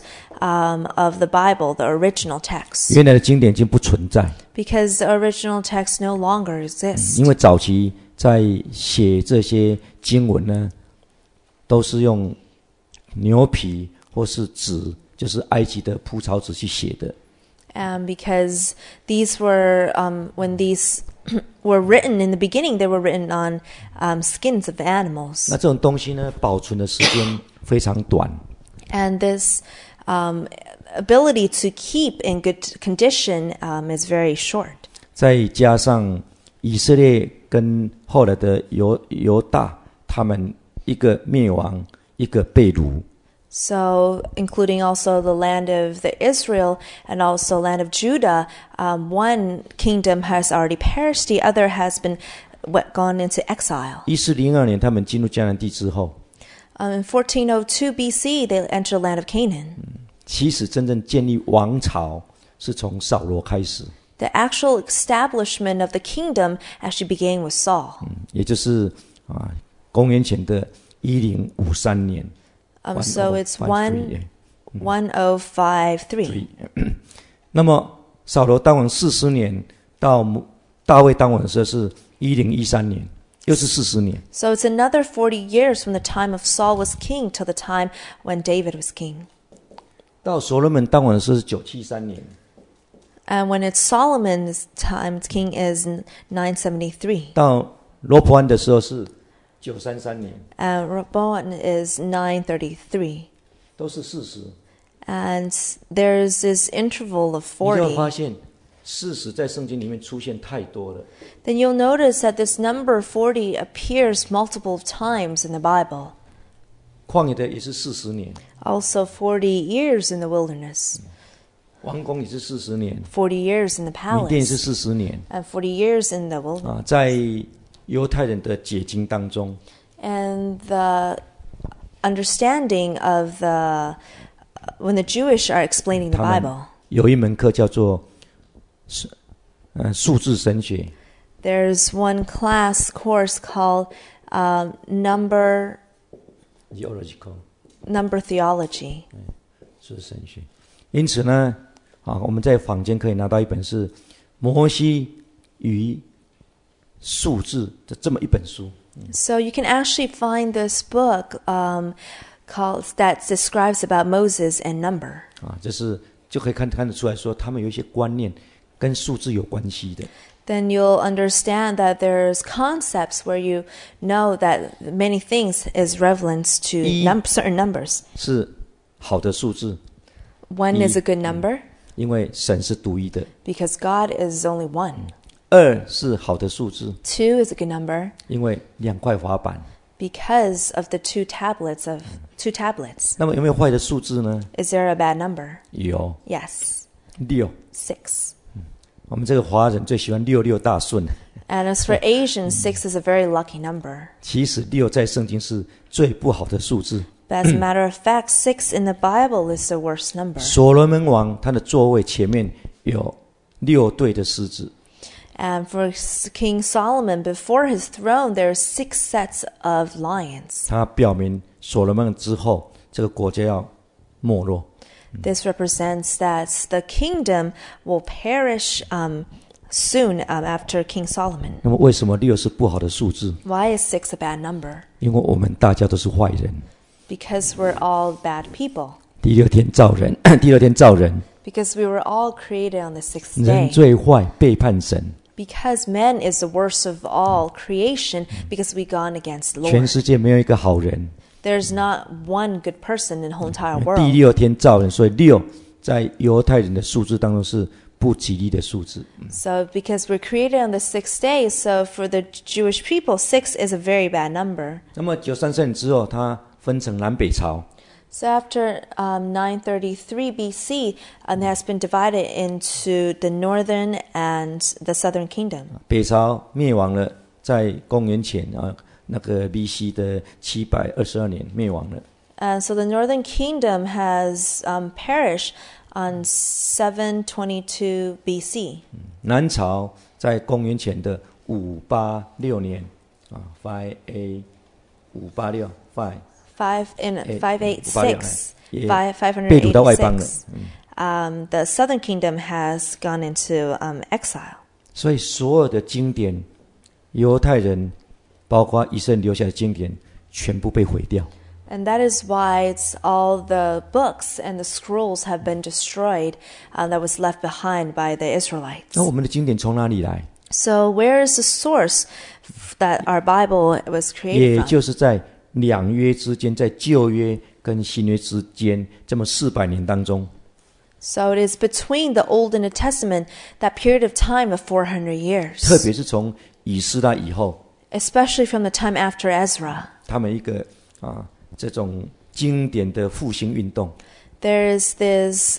of the Bible, the original text. 原来的经典已经不存在， Because the original text no longer exists. 因为早期在写这些经文呢，都是用牛皮或是纸，就是埃及的蒲草纸去写的。 Because these were, when these were written in the beginning, they were written on skins of animals. 那这种东西呢，保存的时间非常短， And this ability to keep in good condition is very short. 再加上以色列跟后来的犹大，他们一个灭亡，一个被掳。 So, including also the land of the Israel and also land of Judah, one kingdom has already perished, the other has been gone into exile. 1402年他们进入迦南地之后， In 1402 BC, they entered the land of Canaan. 其实真正建立王朝是从扫罗开始， The actual establishment of the kingdom actually began with Saul. 也就是公元前的1053年。 So it's 1053 1053. 那么扫罗当王40年，到大卫当王的时候是1013年，又是40年。 So it's another 40 years from the time of Saul was king till the time when David was king. 到所罗门当王的时候是973年， And when it's Solomon's time, king is 973. 到罗伯安的时候是933年， And Rehoboam is 933. 都是40。 And there's this interval of 你就会 40. 发现40在圣经里面出现太多了。 Then you'll notice that this number 40 appears multiple times in the Bible. 旷野的也是40年， Also 40 years in the wilderness, 王宫也是40年， 40 years in the 米甸是 palace, 40年。 and 40 years in the wilderness. 在犹太人的解经当中， And the understanding of when the Jewish are explaining the 他们 Bible, 有一门课叫做数字神学， there's one course called number theology. 数字神学。因此呢，我们在坊间可以拿到一本是《摩西与数字》的这么一本书。 So you can actually find this book that describes about Moses and number. 这是就可以看得出来说，他们有一些观念跟数字有关系的。 Then you'll understand that there's concepts where you know that many things is relevance to certain numbers. 是好的数字， One is a good number 因为神是独一的。 because God is only one. 2是好的数字， Two is a good number 因为2块滑板。 because of the two tablets. 那么有没有坏的数字呢？ Is there a bad number? 有 Yes. 6。 6. 我们这个华人最喜欢66大顺。 And as for Asians, 6 is a very lucky number. 其实6在圣经是最不好的数字。 But as a matter of fact, 6 in the Bible is the worst number. 所罗门王他的座位前面有6对的狮子。 And for King Solomon, before his throne, there are 6 sets of lions. 他表明所罗门之后，这个国家要没落。 This represents that the kingdom will perish soon after King Solomon. 那么为什么6是不好的数字？ Why is 6 a bad number? 因为我们大家都是坏人。 Because we're all bad people. 第6天造人，第2天造人， Because we were all created on the 6th 人 day. 最坏，背叛神。 Because man is the worst of all creation because we gone against the 全 Lord. 世界没有一个好人。 There's not one good person in the whole entire 第 world. 6天造人，所以6在犹太人的数字当中是不吉利的数字。 So because we're created on the 6th day, so for the Jewish people, 6 is a very bad number. 那么933年之后，它分成南北朝。 So after 933 BC, it has been divided into the northern and the southern kingdom. 北朝灭亡了，在公元前那个 BC 的722年灭亡了。 And so the northern kingdom has perished on 722 BC. 南朝在公元前的586年586 586, 被掳到外邦了。 the southern kingdom has gone into exile. 所以所有的经典，犹太人包括以色列留下的经典，全部被毁掉。 And that is why it's all the books and the scrolls have been destroyed that was left behind by the Israelites. 那我们的经典从哪里来？ So where is the source that our Bible was 也 created from? 就是在两约之间，在旧约跟新约之间，这么400年当中， So it is between the Old and the Testament, that period of time of 400 特 years, 别是从以斯拉以后， especially from the time after Ezra. 他们一个这种经典的复兴运动， there is this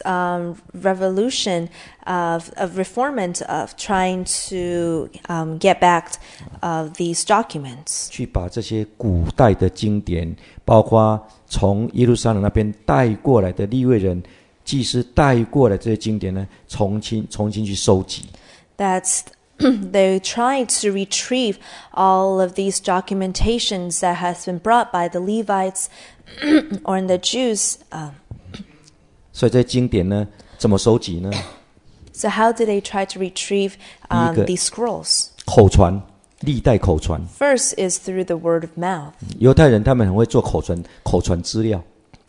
revolution of reformment of trying to get back these documents. 去把这些古代的经典，包括从耶路撒冷那边带过来的利未人、祭司带过来这些经典呢，重新去收集。 That's they try to retrieve all of these documentations that has been brought by the Levites or the Jews. 所以这些经典呢，怎么收集呢？ So how did they try to retrieve 第一个 these scrolls? 口传，历代口传。 First is through the word of mouth. 犹太人他们很会做口传资料。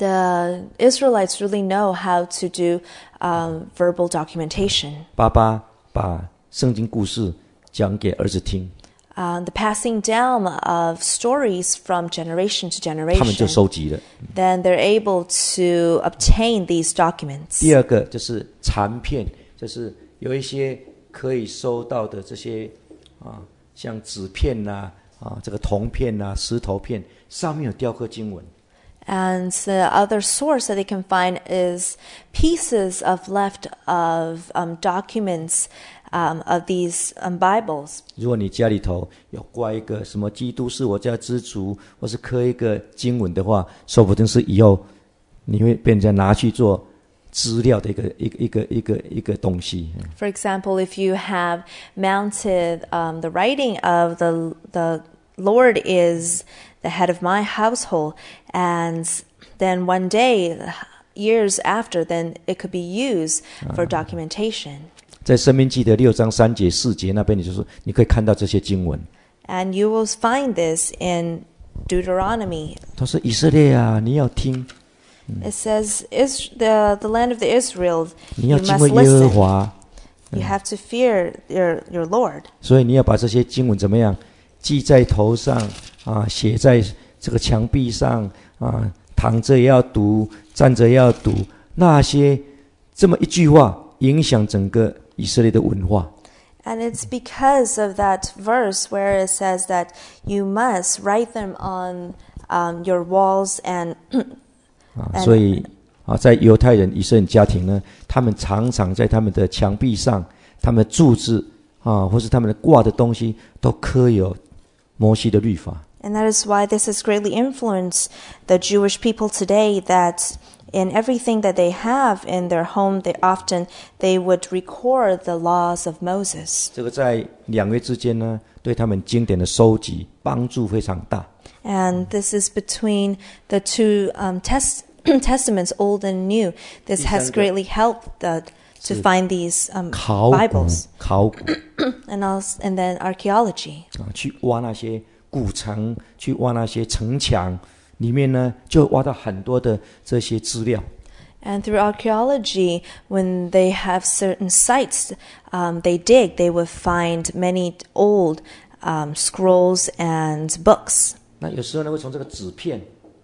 The Israelites really know how to do verbal documentation. 爸爸把圣经故事讲给儿子听， The passing down of stories from generation to 他们就 generation. 收集了。 Then they're able to obtain these documents. 第二个就是残片，就是有一些可以收到的这些像纸片呐、这个铜片呐、石头片，上面有雕刻经文。 And the other source that they can find is pieces of left of documents of these Bibles. 如果你家里头有挂一个什么基督是我家之主，或是刻一个经文的话，说不定是以后你会被人家拿去做资料的一个东西。 For example, if you have mounted the writing of the Lord is the head of my household, and then one day, years after, then it could be used for documentation. 在申命记的6章3节4节那边，你可以看到这些经文。 And you will find this in Deuteronomy. 他说：“以色列啊，你要听， It says, the land of the Israel, 你 you 要敬 must 畏耶和 listen. 华， You have to fear your Lord. 所以你要把这些经文怎么样记在头上写在这个墙壁上躺着也要读，站着也要读。那些这么一句话，影响整个以色列的文化。” And it's because of that verse where it says that you must write them on your walls and 所以在犹太人以色列家庭呢，他们常常在他们的墙壁上、他们的柱子或是他们的挂的东西，都刻有摩西的律法。 And that is why this has greatly influenced the Jewish people today, that in everything that they have in their home, they would record the laws of Moses. 这个在两约之间呢，对他们经典的收集帮助非常大。 And this is between the two testaments, Old and New. This has greatly helped to find these 考古 Bibles. 考古 And then archaeology. 去挖那些古城，去挖那些城墙，里面呢就挖到很多的这些资料。 And through archaeology, when they have certain sites, they would find many old scrolls and books. 那有时候呢，会从这个纸片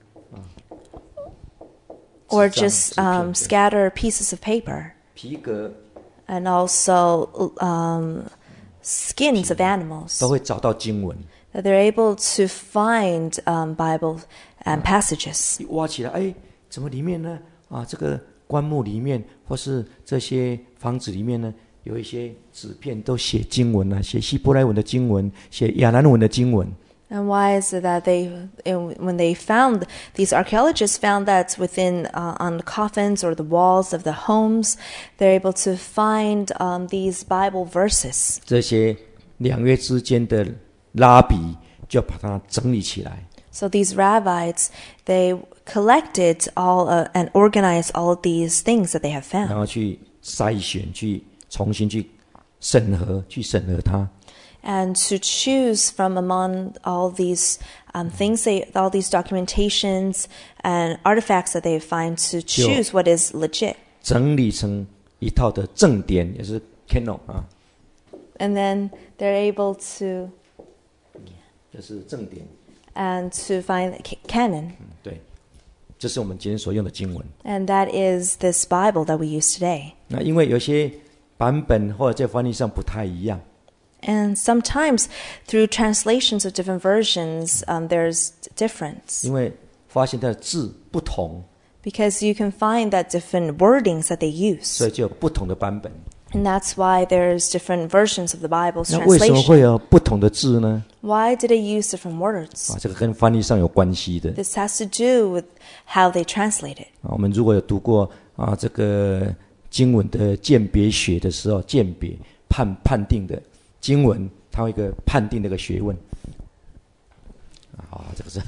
Or 纸张 just 纸片 scatter pieces of paper. 皮革 And also skins of animals. 都会找到经文。 That they're able to find Bible passages. 一挖起来，哎，怎么里面呢？这个棺木里面，或是这些房子里面呢，有一些纸片都写经文啊，写希伯来文的经文，写亚兰文的经文。 And why is it that when they found, these archaeologists found that within, on the coffins or the walls of the homes, they're able to find these Bible verses. 这些两约之间的拉比就把它整理起来。 So these rabbis, they collected all and organized all of these things that they have 然 found. 后去筛选，去重新去审核它。 And to choose from among all these things, all these documentations and artifacts that they find, to choose what is legit. 整理成一套的正典，也是 canon And then they're able to 这是正典。 and to find canon. 对，这是我们今天所用的经文。 And that is this Bible that we use today. 那因为有些版本或者在翻译上不太一样。 And sometimes through translations of different versions, there's difference. 因为发现它的字不同， Because you can find that different wordings that they use. 所以就有不同的版本。 And that's why there's different versions of the Bible's 那为什么会 translation. 有不同的字呢？ Why did they use different words? 这个跟翻译上有关系的。 This has to do with how they translate it. 我们如果有读过这个经文的鉴别学的时候，鉴别判定的经文，它有一个判定的一个学问。这个是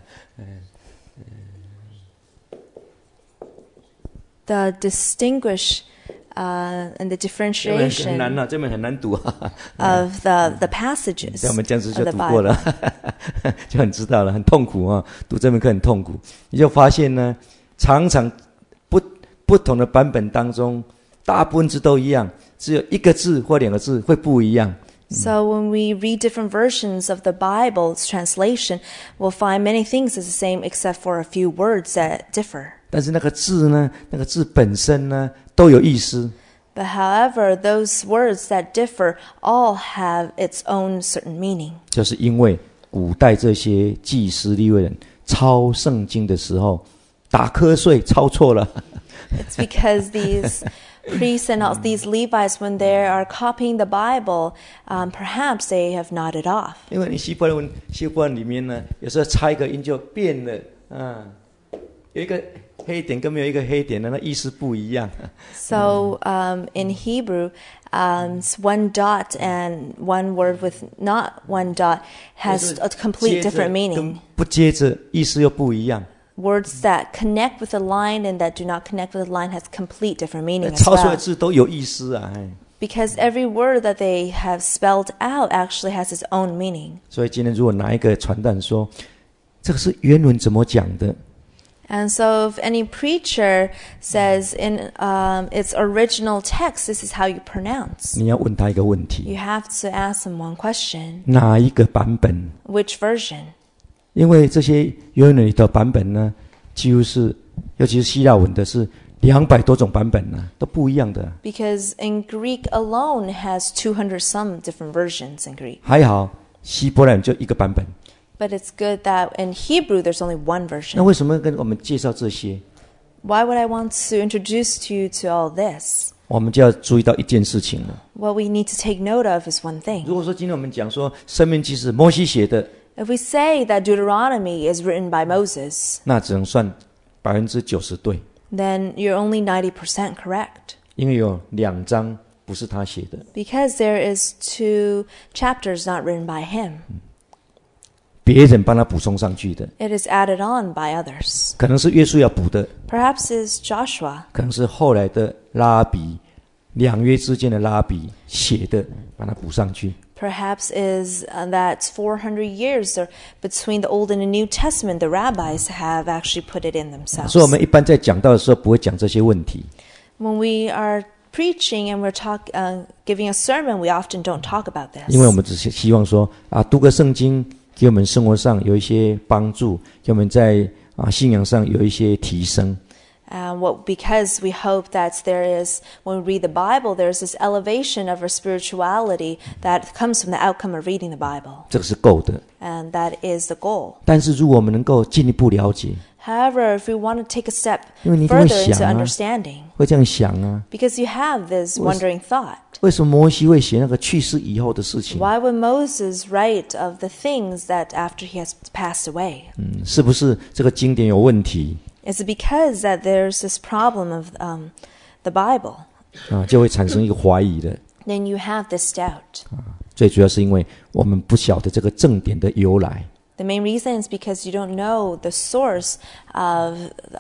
The distinguish and the 很 differentiation 难啊，这本很难读啊。 of the passages 在我们这样子 of 就 the 读过了 Bible. 就很知道了，很痛苦啊，读这门课很痛苦。你就发现呢，常常不同的版本当中，大部分字都一样，只有一个字或两个字会不一样。 So when we read different versions of the Bible's translation, we'll find many things is the same except for a few words that differ. 但是那个字呢，那个字本身呢，都有意思。 But however, those words that differ all have its own certain meaning. 就是因为古代这些祭司利未人抄圣经的时候，打瞌睡抄错了。 It's because these priests and all these Levites, when they are copying the Bible, perhaps they have nodded off. 因为你希伯来里面呢，有时候差一个音就变了有一个黑点跟没有一个黑点的那意思不一样。 So in Hebrew, one dot and one word with not one dot has a complete different meaning. 不接着意思又不一样。 Words that connect with a line and that do not connect with a line has complete different meaning as 抄出来的 well. 字都有意思啊。 Because every word that they have spelled out actually has its own meaning. 所以今天如果拿一个传单说，这个是原文怎么讲的？ And so if any preacher says in its original text, this is how you pronounce, 你要问他一个问题： you have to ask them one question. 哪一个版本？ Which version? 因为这些原文里的版本呢，几乎是，尤其是希腊文的是200多种版本呢，都不一样的。 Because in Greek alone has 200 some different versions in Greek. 还好，希伯来文就一个版本。 But it's good that in Hebrew there's only one 那 version. 为什么跟我们介绍这些？ Why would I want to introduce to you to all this? 我们就要注意到一件事情了。 What we need to take note of is one thing. 如果说今天我们讲说《申命记》是摩西写的， If we say that Deuteronomy is written by Moses, 那只能算90%对， then you're only 90% correct. 因为有2章不是他写的。 Because there is 2 chapters not written by him. 别人帮他补充上去的， It is added on by others. 可能是约书亚补的， Perhaps is Joshua. 可能是后来的拉比，两约之间的拉比写的，把它补上去。 Perhaps is that 400 years between the Old and the New Testament, the rabbis have actually put it in themselves. 所以我们一般在讲到的时候不会讲这些问题。 When we are preaching and we're giving a sermon, we often don't talk about this. 因为我们只是希望说读个圣经给我们生活上有一些帮助，给我们在信仰上有一些提升。 Because we hope that there is, when we read the Bible, there's this elevation of our spirituality that comes from the outcome of reading the Bible. 这个是够的。 And that is the goal. 但是如果我们能够进一步了解， However, if we want to take a step 因为你一定会 further into 想 understanding, 会这样想啊， because you have this wondering thought, 为什么摩西会写那个去世以后的事情？ why would Moses write of the things that after he has passed away? 是不是这个经典有问题？ Is it because that there's this problem of the Bible? 就会产生一个怀疑的。 Then you have this doubt. 最主要是因为我们不晓得这个正典的由来。 The main reason is because you don't know the source of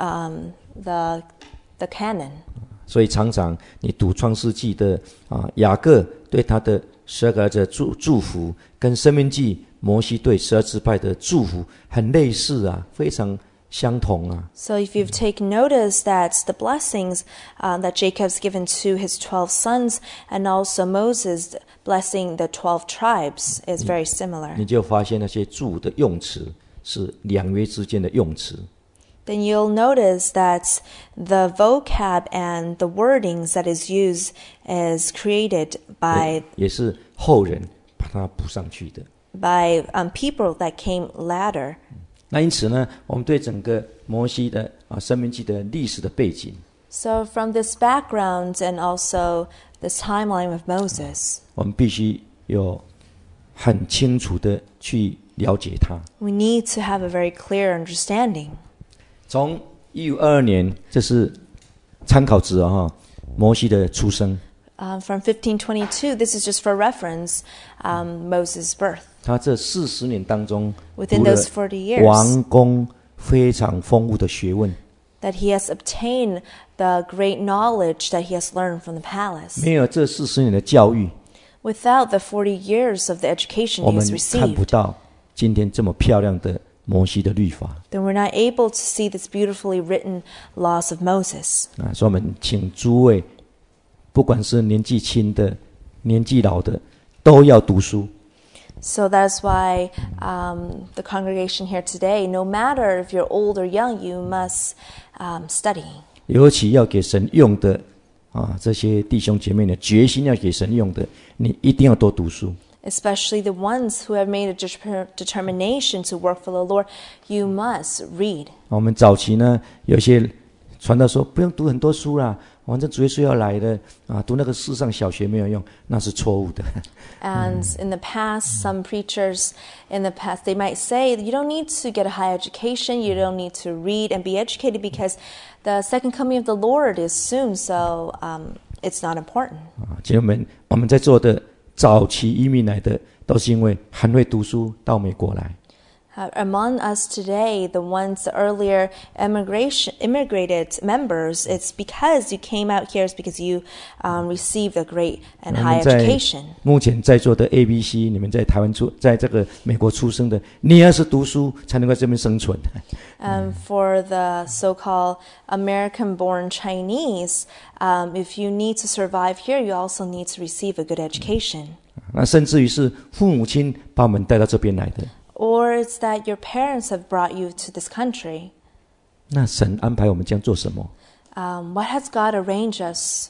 the canon. 所以常常你读创世纪的雅各对他的12个儿子的祝福，跟申命记摩西对12支派的祝福很类似啊，非常相同啊。 So if you've taken notice that the blessings that Jacob's given to his 12 sons and also Moses blessing the 12 tribes is very similar. 你就发现那些祝的用词是两约之间的用词。 Then you'll notice that the vocab and the wordings that is used is created by 也是后人把它补上去的。 people that came later. 那因此呢，我们对整个摩西的申命记的历史的背景， So from this background and also this timeline of Moses, 我们必须有很清楚的去了解它。 we need to have a very clear understanding. 从1522年，这是参考值摩西的出生。 From 1522, this is just for reference, Moses' birth. 他这40年当中 Within 读了 those 40 years, 王宫非常丰富的学问， that he has obtained the great knowledge that he has learned from the palace. 没有这40年的教育， Without the 40 years of the education 我 he 们 has 看不 received, 到今天这么漂亮的摩西的律法 then we're not able to see this beautifully written laws of Moses. 所以我们请诸位，不管是年纪轻的、年纪老的，都要读书。 So that's why the congregation here today, no matter if you're old or young, you must study. 尤其要给神用的这些弟兄姐妹呢，决心要给神用的，你一定要多读书。 Especially the ones who have made a determination to work for the Lord, you must read. 我们早期呢，有些传道说不用读很多书啦，反正主耶稣要来的读那个世上小学没有用，那是错误的。 And in the past, some preachers in the past, they might say, you don't need to get a high education, you don't need to read and be educated because the second coming of the Lord is soon, so it's not important. 姐妹们，我们在座的早期移民来的，都是因为很会读书到美国来。 Among us today, the ones the earlier immigrated members, it's because you came out here, it's because you received a great and 我 high 们在 education. 目前在座的 ABC， 你们在台湾在这个美国出生的，你要是读书才能够在这边生存。 For the so-called American-born Chinese, if you need to survive here, you also need to receive a good education. 那甚至于是父母亲把我们带到这边来的。 Or it's that your parents have brought you to this country. 那神安排我们这样做什么？ What has God arranged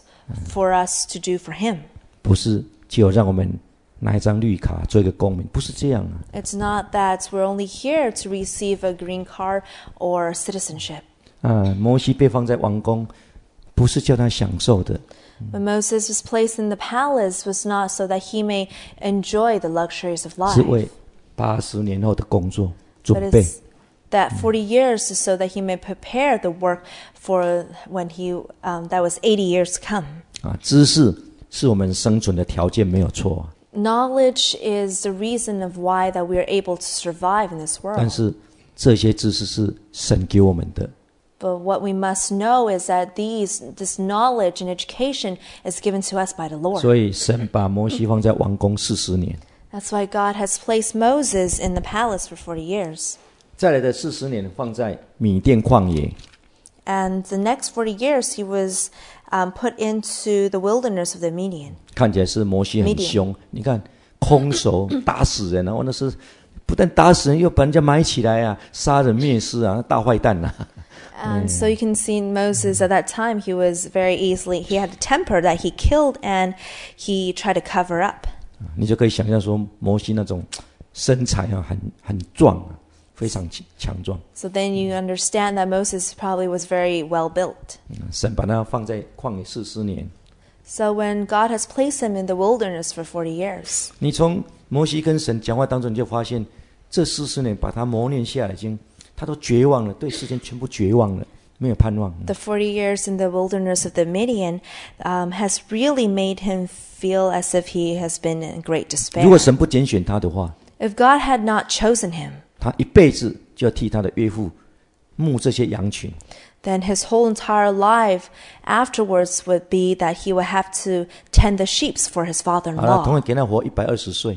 for us to do for Him? 不是只有让我们拿一张绿卡做一个公民，不是这样啊。 It's not that we're only here to receive a green card or citizenship. 摩西被放在王宫，不是叫他享受的， When Moses was placed in the palace was not so that he may enjoy the luxuries of 是 life. 为80年后的工作准 But 备。 it's that 40 years is so that he may prepare the work for when that was 80 years to come. 知识是我们生存的条件，没有错。 Knowledge is the reason of why that we are able to survive in this 但 world. 是这些知识是神给我们的， But what we must know is that this knowledge and education is given to us by the Lord. 所以神把摩西放在王宫40年。 That's why God has placed Moses in the palace for 40 years. 再来的40年放在米甸旷野， And the next 40 years he was put into the wilderness of the Midian. 看起来是摩西很凶。你看，空手打死人，然后那是不但打死人，又把人家埋起来啊，杀人灭尸啊，大坏蛋啊！ And so you can see Moses at that time, he had a temper that he killed and he tried to cover up. 你就可以想象说，摩西那种身材很壮啊，非常强壮。 So then you understand that Moses probably was very well built. 神把他放在旷野40年。 So when God has placed him in the wilderness for 40 years, 你从摩西跟神讲话当中，你就发现这40年把他磨练下来，他都绝望了，对世间全部绝望了，没有盼望。 the 40 years in the wilderness of the Midian has really made him feel as if he has been in great 如果 despair. 神不拣选他的话， If God had not chosen him, 他一辈子就要替他的岳父牧这些羊群。 then his whole entire life afterwards would be that he would have to tend the sheep for his 好了，同 father-in-law. 样给他活120岁，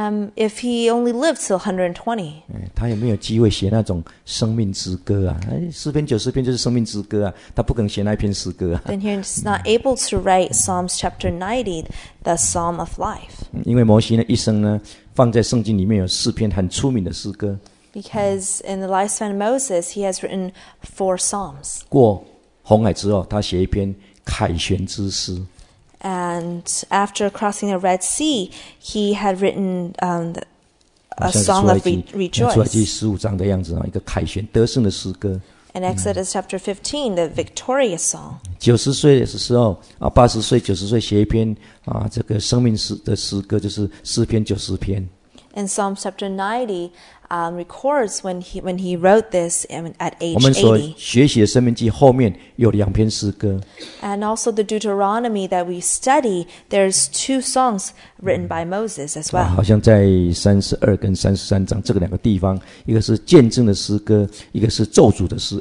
If he only lived till 120, 他也没有机会写那种生命之歌啊。诗篇90篇就是生命之歌啊，他不可能写那一篇诗歌啊。 then he's not able to write Psalms chapter 90, the Psalm of Life. 因为摩西呢一生呢放在圣经里面有4篇很出名的诗歌。 Because in the lifespan of Moses, he has written 4 Psalms. 过红海之后，他写一篇凯旋之诗。 And after crossing the Red Sea, he had written a song of 出埃及 rejoice. 15章的样子一个凯旋得胜的诗歌。 In Exodus chapter 15, the victorious song. 90岁的时候80岁90岁写一篇这个生命诗的诗歌，就是诗篇90篇。 In Psalm chapter 90, records when he wrote this at age 我们所 80. 学习的申命记后面有2篇诗歌， And also the Deuteronomy that we study, there's 2 songs written by Moses as well. 好像在32跟33章这个2个地方，一个是见证的诗歌，一个是咒诅的诗，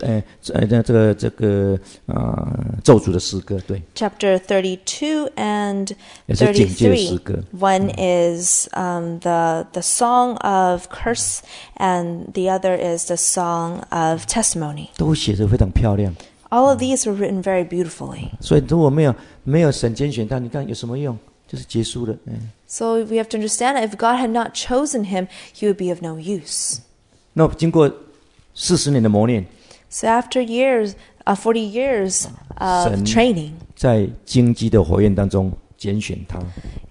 咒诅的诗歌，对。 Chapter 32 and 也是警戒的诗 33. 歌。 One is the song of curse, and the other is the song of testimony. 都写得非常漂亮。 All of these were written very beautifully. 所以如果没有神拣选他，你看有什么用？就是结束了。 So we have to understand that if God had not chosen him, he would be of no use. 那经过40年的磨练， So after 40 years of 神 training 在荆棘的火焰当中拣选他。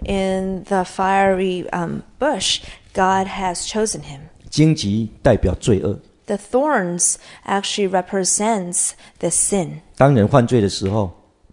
in the fiery bush, God has chosen him. 荆棘代表罪恶。 The thorns actually represents the sin. 当人犯罪的时候，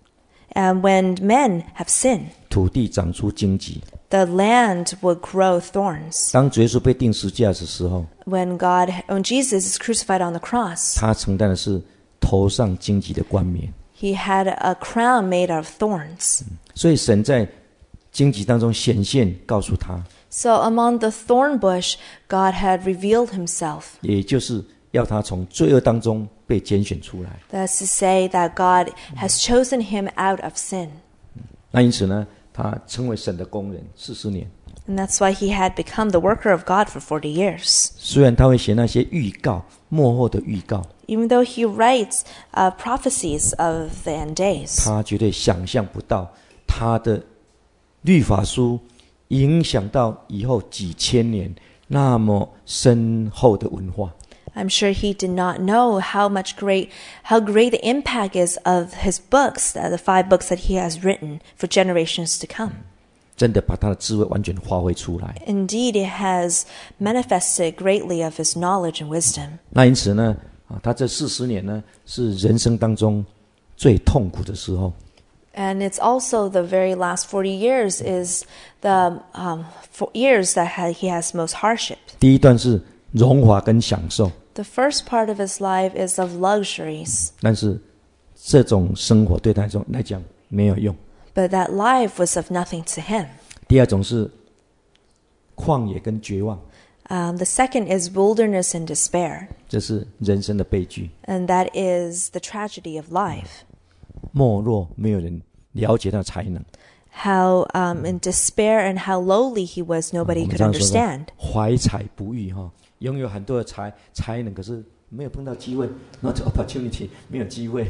And when men have sinned, 土地长出荆棘。 the land would grow thorns. 当主耶稣被钉十字架的时候， When Jesus is crucified on the cross, 他承担的是头上荆棘的冠冕。 he had a crown made of thorns. 所以神在荆棘当中显现，告诉他， So among the thorn bush, God had revealed himself. 也就是要他从罪恶当中被拣选出来。 That's to say that God has chosen him out of sin. 那因此呢，他成为神的工人40年。 And that's why he had become the worker of God for 40 years. 虽然他会写那些预告，末后的预告， Even though he writes prophecies of the end days, 他绝对想象不到他的律法书影响到以后几千年那么深厚的文化。 I'm sure he did not know how great the impact is of his books, the 5 books that he has written for generations to come. 真的把他的智慧完全发挥出来。 Indeed, it has manifested greatly of his knowledge and wisdom. 那因此呢，他这40年呢，是人生当中最痛苦的时候。 And it's also the very last 40 years is the years that he has most hardship. 第一段是荣华跟享受， The first part of his life is of luxuries, 但是这种生活对他来讲没有用。 but that life was of nothing to him. 第二种是旷野跟绝望， The second is wilderness and despair, 这是人生的悲剧。 and that is the tragedy of life. 没落，没有人了解他的才能。 How in despair and how lowly he was, 我 nobody 们 could 常说的 understand. 怀才不遇拥有很多的才能，可是没有碰到机会 ，not opportunity， 没有机会。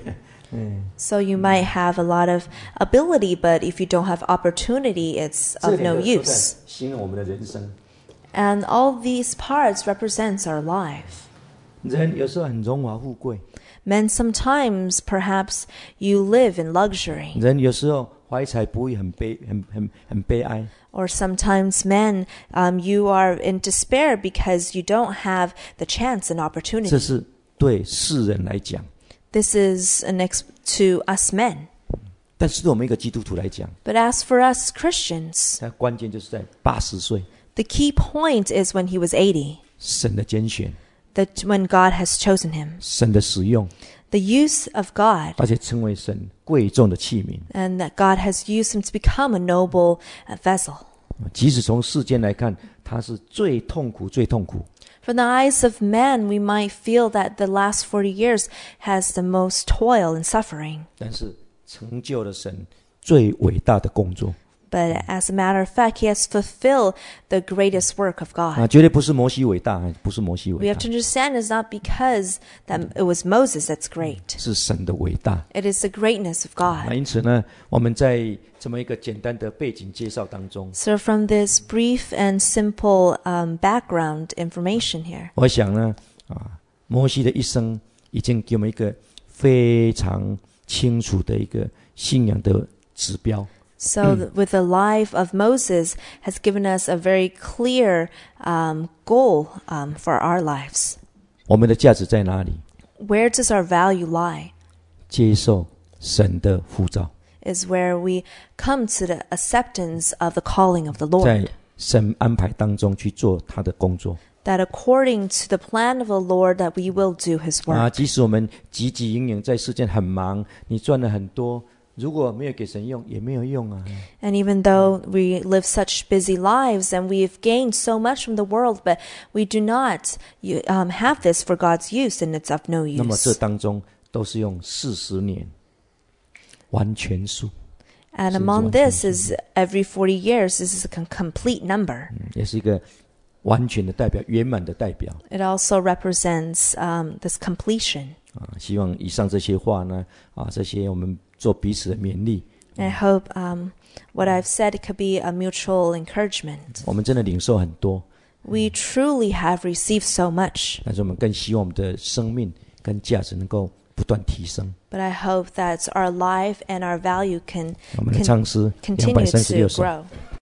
So you might have a lot of ability, but if you don't have opportunity, it's 这 of 两 no 个都在 use. 形容我们的人生。 And all these parts represents our life. 人有时候很荣华富贵， Men, sometimes perhaps you live in luxury, 人有时候怀才不遇，很悲哀。 or sometimes men, you are in despair because you don't have the chance and 这 opportunity. 是对世人来讲， This is to us men. 但是对我们一个基督徒来讲， But as for us Christians, 它关键就是在80岁， the key point is when he was 80, 神的拣选， that when God has chosen him, 神的使用， the use of God, 而且成为神贵重的器皿。 and that God has used him to become a noble vessel. 即使从世间来看，他是最痛苦、最痛苦。 From the eyes of men, we might feel that the last 40 years has the most toil and suffering. 但是成就了神最伟大的工作。 But as a matter of fact, he has fulfilled the greatest work of God. 绝对不是摩西伟大，不是摩西 We 伟 have 大 to，understand it's not because that it was Moses that's great. 是神的伟大。 It is the greatness of 那 God. 因此呢，我们在这么一个简单的背景介绍当中， So from this brief and simple background information here, 我想呢，摩西的一生已经给我们一个非常清楚的一个信仰的指标。 So with the life of Moses has given us a very clear goal for our lives. 我们的价值在哪里？ Where does our value lie? 接受神的呼召， Is where we come to the acceptance of the calling of the 在 Lord. 神安排当中去做他的工作。 That according to the plan of the Lord that we will do His work. 即使我们汲汲营营在世间很忙，你赚了很多，如果没有给神用，也没有用啊。 And even though we live such busy lives and we've gained so much from the world, but we do not have this for God's use, and it's of no 那么这 use. 当中都是用40年完全数， And 是 among 完全 this 数 is every 40 years, this is a complete number. 也是一个完全的代表，圆满的代表。 It also represents this completion. 希望以上这些话呢，这些我们做彼此的勉励。 And I hope what I've said could be a mutual encouragement. 我们真的领受很多， We truly have received so much, 但是我们更希望我们的生命跟价值能够不断提升。 but I hope that our life and our value can 我们来唱诗 continue to 236首。 grow.